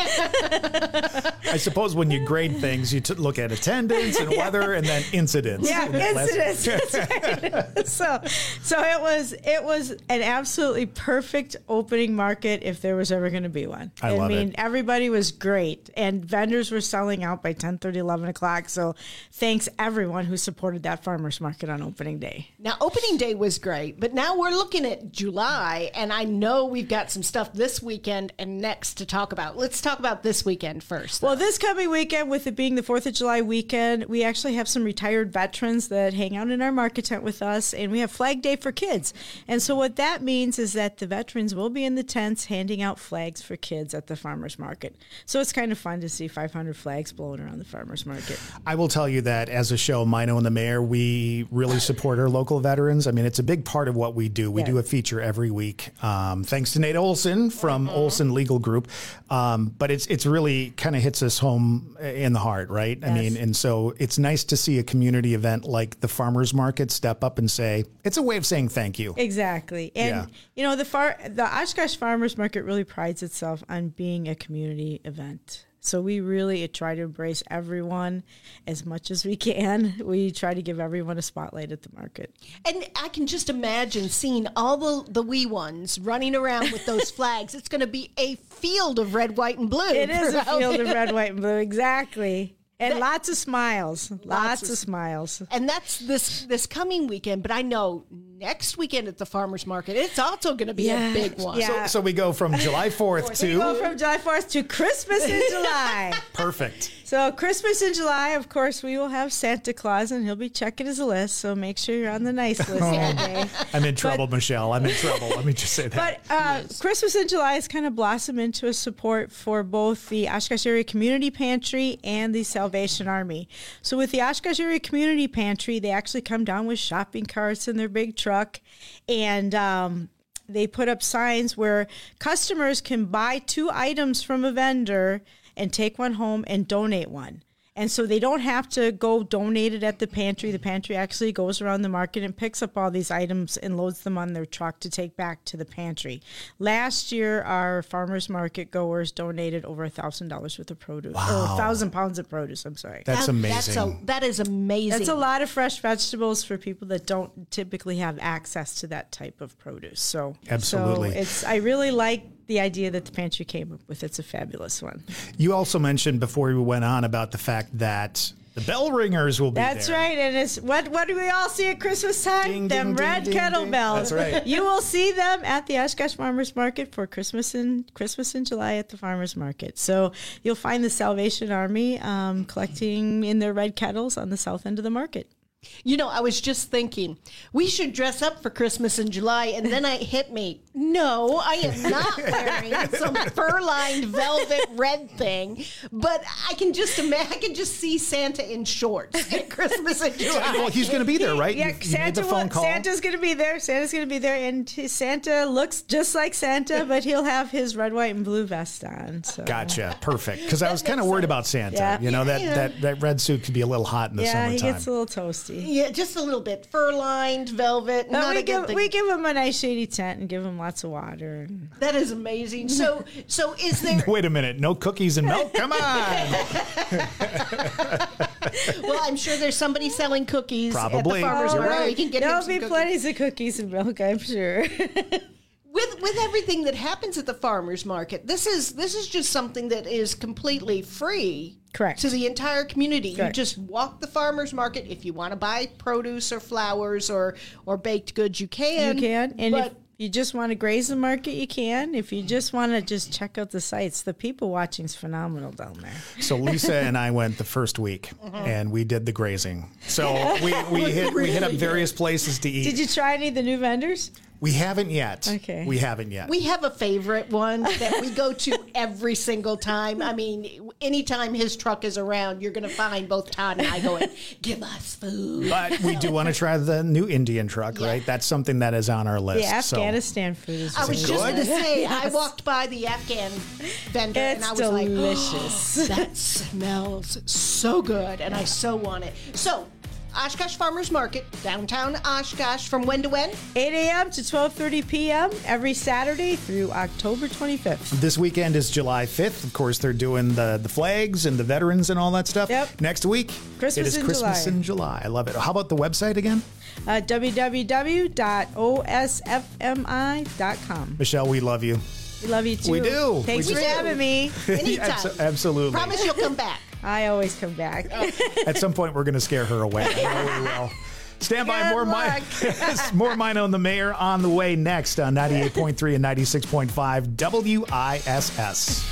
I suppose when you grade things, you t- look at attendance and weather and then incidents. Yeah, incidents. That's right. so, so it was it was an absolutely perfect opening market if there was ever going to be one. I love mean, it. everybody was great, and vendors were selling out by ten thirty, eleven o'clock. So, thanks everyone who supported that farmers market on opening day. Now, opening day was great, but now we're looking at July, and I know we've got some stuff this weekend and next to talk about. Let's talk about this weekend first. Well, this coming weekend, with it being the fourth of July weekend, we actually have some retired veterans that hang out in our market tent with us, and we have Flag Day for kids. And so what that means is that the veterans will be in the tents handing out flags for kids at the farmers market. So it's kind of fun to see five hundred flags blowing around the farmers market. I will tell you that as a show, Mino and the Mayor, we really support our local veterans. I mean, it's a big part of what we do. We Yeah. do a feature every week, um, thanks to Nate Olson from Mm-hmm. Olson Legal Group. Um, but it's it's really kind of hits us home in the heart, right? I Yes. mean, and so it's nice to see a community event like the farmers market step up and say, it's a way of saying thank you. Exactly. And, Yeah. you know, the far the Oshkosh Farmers Market really prides itself on being a community event. So we really try to embrace everyone as much as we can. We try to give everyone a spotlight at the market. And I can just imagine seeing all the, the wee ones running around with those flags. It's going to be a field of red, white, and blue. It is a throughout field it. of red, white, and blue. Exactly. And That- lots of smiles. Lots, Lots of, of- smiles. And that's this this coming weekend. But I know next weekend at the farmers market, it's also going to be Yeah. a big one. Yeah. So, so we go from July fourth We go to from July fourth to Christmas in July. perfect. So Christmas in July, of course, we will have Santa Claus, and he'll be checking his list. So make sure you're on the nice list that day. I'm in trouble, Michelle. I'm in trouble. Let me just say that. But uh, Christmas in July has kind of blossomed into a support for both the Oshkosh Area Community Pantry and the Salvation Army. So with the Oshkosh Area Community Pantry, they actually come down with shopping carts in their big truck, and um, they put up signs where customers can buy two items from a vendor and take one home and donate one. And so they don't have to go donate it at the pantry. The pantry actually goes around the market and picks up all these items and loads them on their truck to take back to the pantry. Last year, our farmers market goers donated over a thousand dollars worth of produce, Wow. or a thousand pounds of produce. I'm sorry. That's That- amazing. That's a, that is amazing. That's a lot of fresh vegetables for people that don't typically have access to that type of produce. So Absolutely. so it's I really like the idea that the pantry came up with. It's a fabulous one. You also mentioned before we went on about the fact that the bell ringers will be That's there. right, and it's what what do we all see at Christmas time? Ding, them ding, ding, red ding, kettle ding. bells. That's right. You will see them at the Oshkosh Farmers Market for Christmas in Christmas in July at the Farmers Market. So you'll find the Salvation Army um, collecting in their red kettles on the south end of the market. You know, I was just thinking, we should dress up for Christmas in July, and then it hit me. No, I am not wearing some fur-lined velvet red thing, but I can just imagine, I can just see Santa in shorts at Christmas in July. Well, he's going to be there, right? Yeah, You- you made Santa the phone will- call. Santa's going to be there. Santa's going to be there, and his- Santa looks just like Santa, but he'll have his red, white, and blue vest on. So. Gotcha. Perfect. Because I was kind of worried about Santa. Yeah. You know, that, Yeah. that, that red suit could be a little hot in the Yeah, he summertime. gets a little toasty. Yeah, just a little bit. Fur-lined, velvet. But not we a good give thing. we give him a nice shady tent and give him lots of water. That is amazing. So, so is there... Wait a minute. No cookies and milk? Come on. Well, I'm sure there's somebody selling cookies at the Probably. farmer's You're market. right. We can get him There'll some be cookies. plenty of cookies and milk, I'm sure. with with everything that happens at the farmers market, this is this is just something that is completely free. Correct. To the entire community. Correct. You just walk the farmers market. If you want to buy produce or flowers or or baked goods, you can. You can. And but if you just want to graze the market, you can. If you just want to just check out the sites, the people watching is phenomenal down there. So Lisa and I went the first week, and we did the grazing. So we, we hit we hit up various places to eat. Did you try any of the new vendors? We haven't yet. Okay. We haven't yet. We have a favorite one that we go to every single time. I mean, anytime his truck is around, you're going to find both Todd and I going, give us food. But we do want to try the new Indian truck, Yeah. right? That's something that is on our list. The so. Afghanistan food is I was good. just going to say, I Yes. walked by the Afghan vendor and It's I was delicious. like, oh, that smells so good, and I so want it. So, Oshkosh Farmers Market, downtown Oshkosh, from when to when? eight a.m. to twelve thirty p.m. every Saturday through October twenty-fifth. This weekend is July fifth. Of course, they're doing the, the flags and the veterans and all that stuff. Yep. Next week, Christmas it is in Christmas July. in July. I love it. How about the website again? Uh, w w w dot o s f m i dot com. Michelle, we love you. We love you too. We do. Thanks We for do. having me. Anytime. Abso- absolutely. Promise you'll come back. I always come back. At some point, we're going to scare her away. I know we will. Stand by. Good More luck. Mi- more Mino and the Mayor on the way next on ninety-eight point three and ninety-six point five W I S S.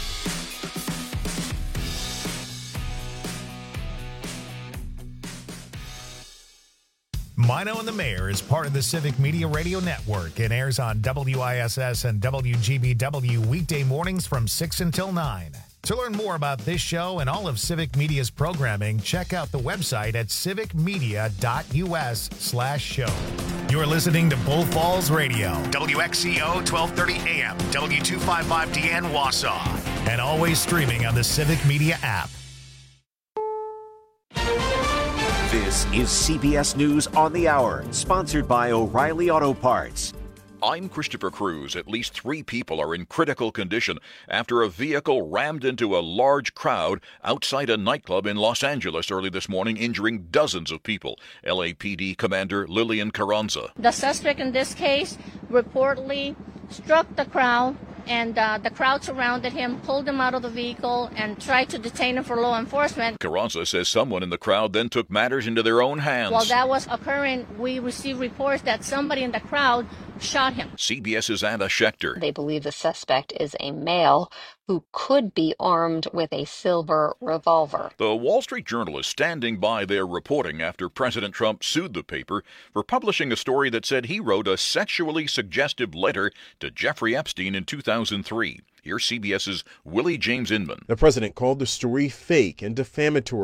Mino and the Mayor is part of the Civic Media Radio Network and airs on W I S S and W G B W weekday mornings from six until nine. To learn more about this show and all of Civic Media's programming, check out the website at civicmedia.us slash show. You're listening to Bull Falls Radio, W X C O twelve thirty A M, W two fifty-five D N Wausau, and always streaming on the Civic Media app. This is C B S News on the Hour, sponsored by O'Reilly Auto Parts. I'm Christopher Cruz. At least three people are in critical condition after a vehicle rammed into a large crowd outside a nightclub in Los Angeles early this morning, injuring dozens of people. L A P D Commander Lillian Carranza. The suspect in this case reportedly struck the crowd, and uh, the crowd surrounded him, pulled him out of the vehicle, and tried to detain him for law enforcement. Carranza says someone in the crowd then took matters into their own hands. While that was occurring, we received reports that somebody in the crowd shot him. CBS's Anna Schechter. They believe the suspect is a male who could be armed with a silver revolver. The Wall Street Journal is standing by their reporting after President Trump sued the paper for publishing a story that said he wrote a sexually suggestive letter to Jeffrey Epstein in two thousand three. Here's CBS's Willie James Inman. The president called the story fake and defamatory.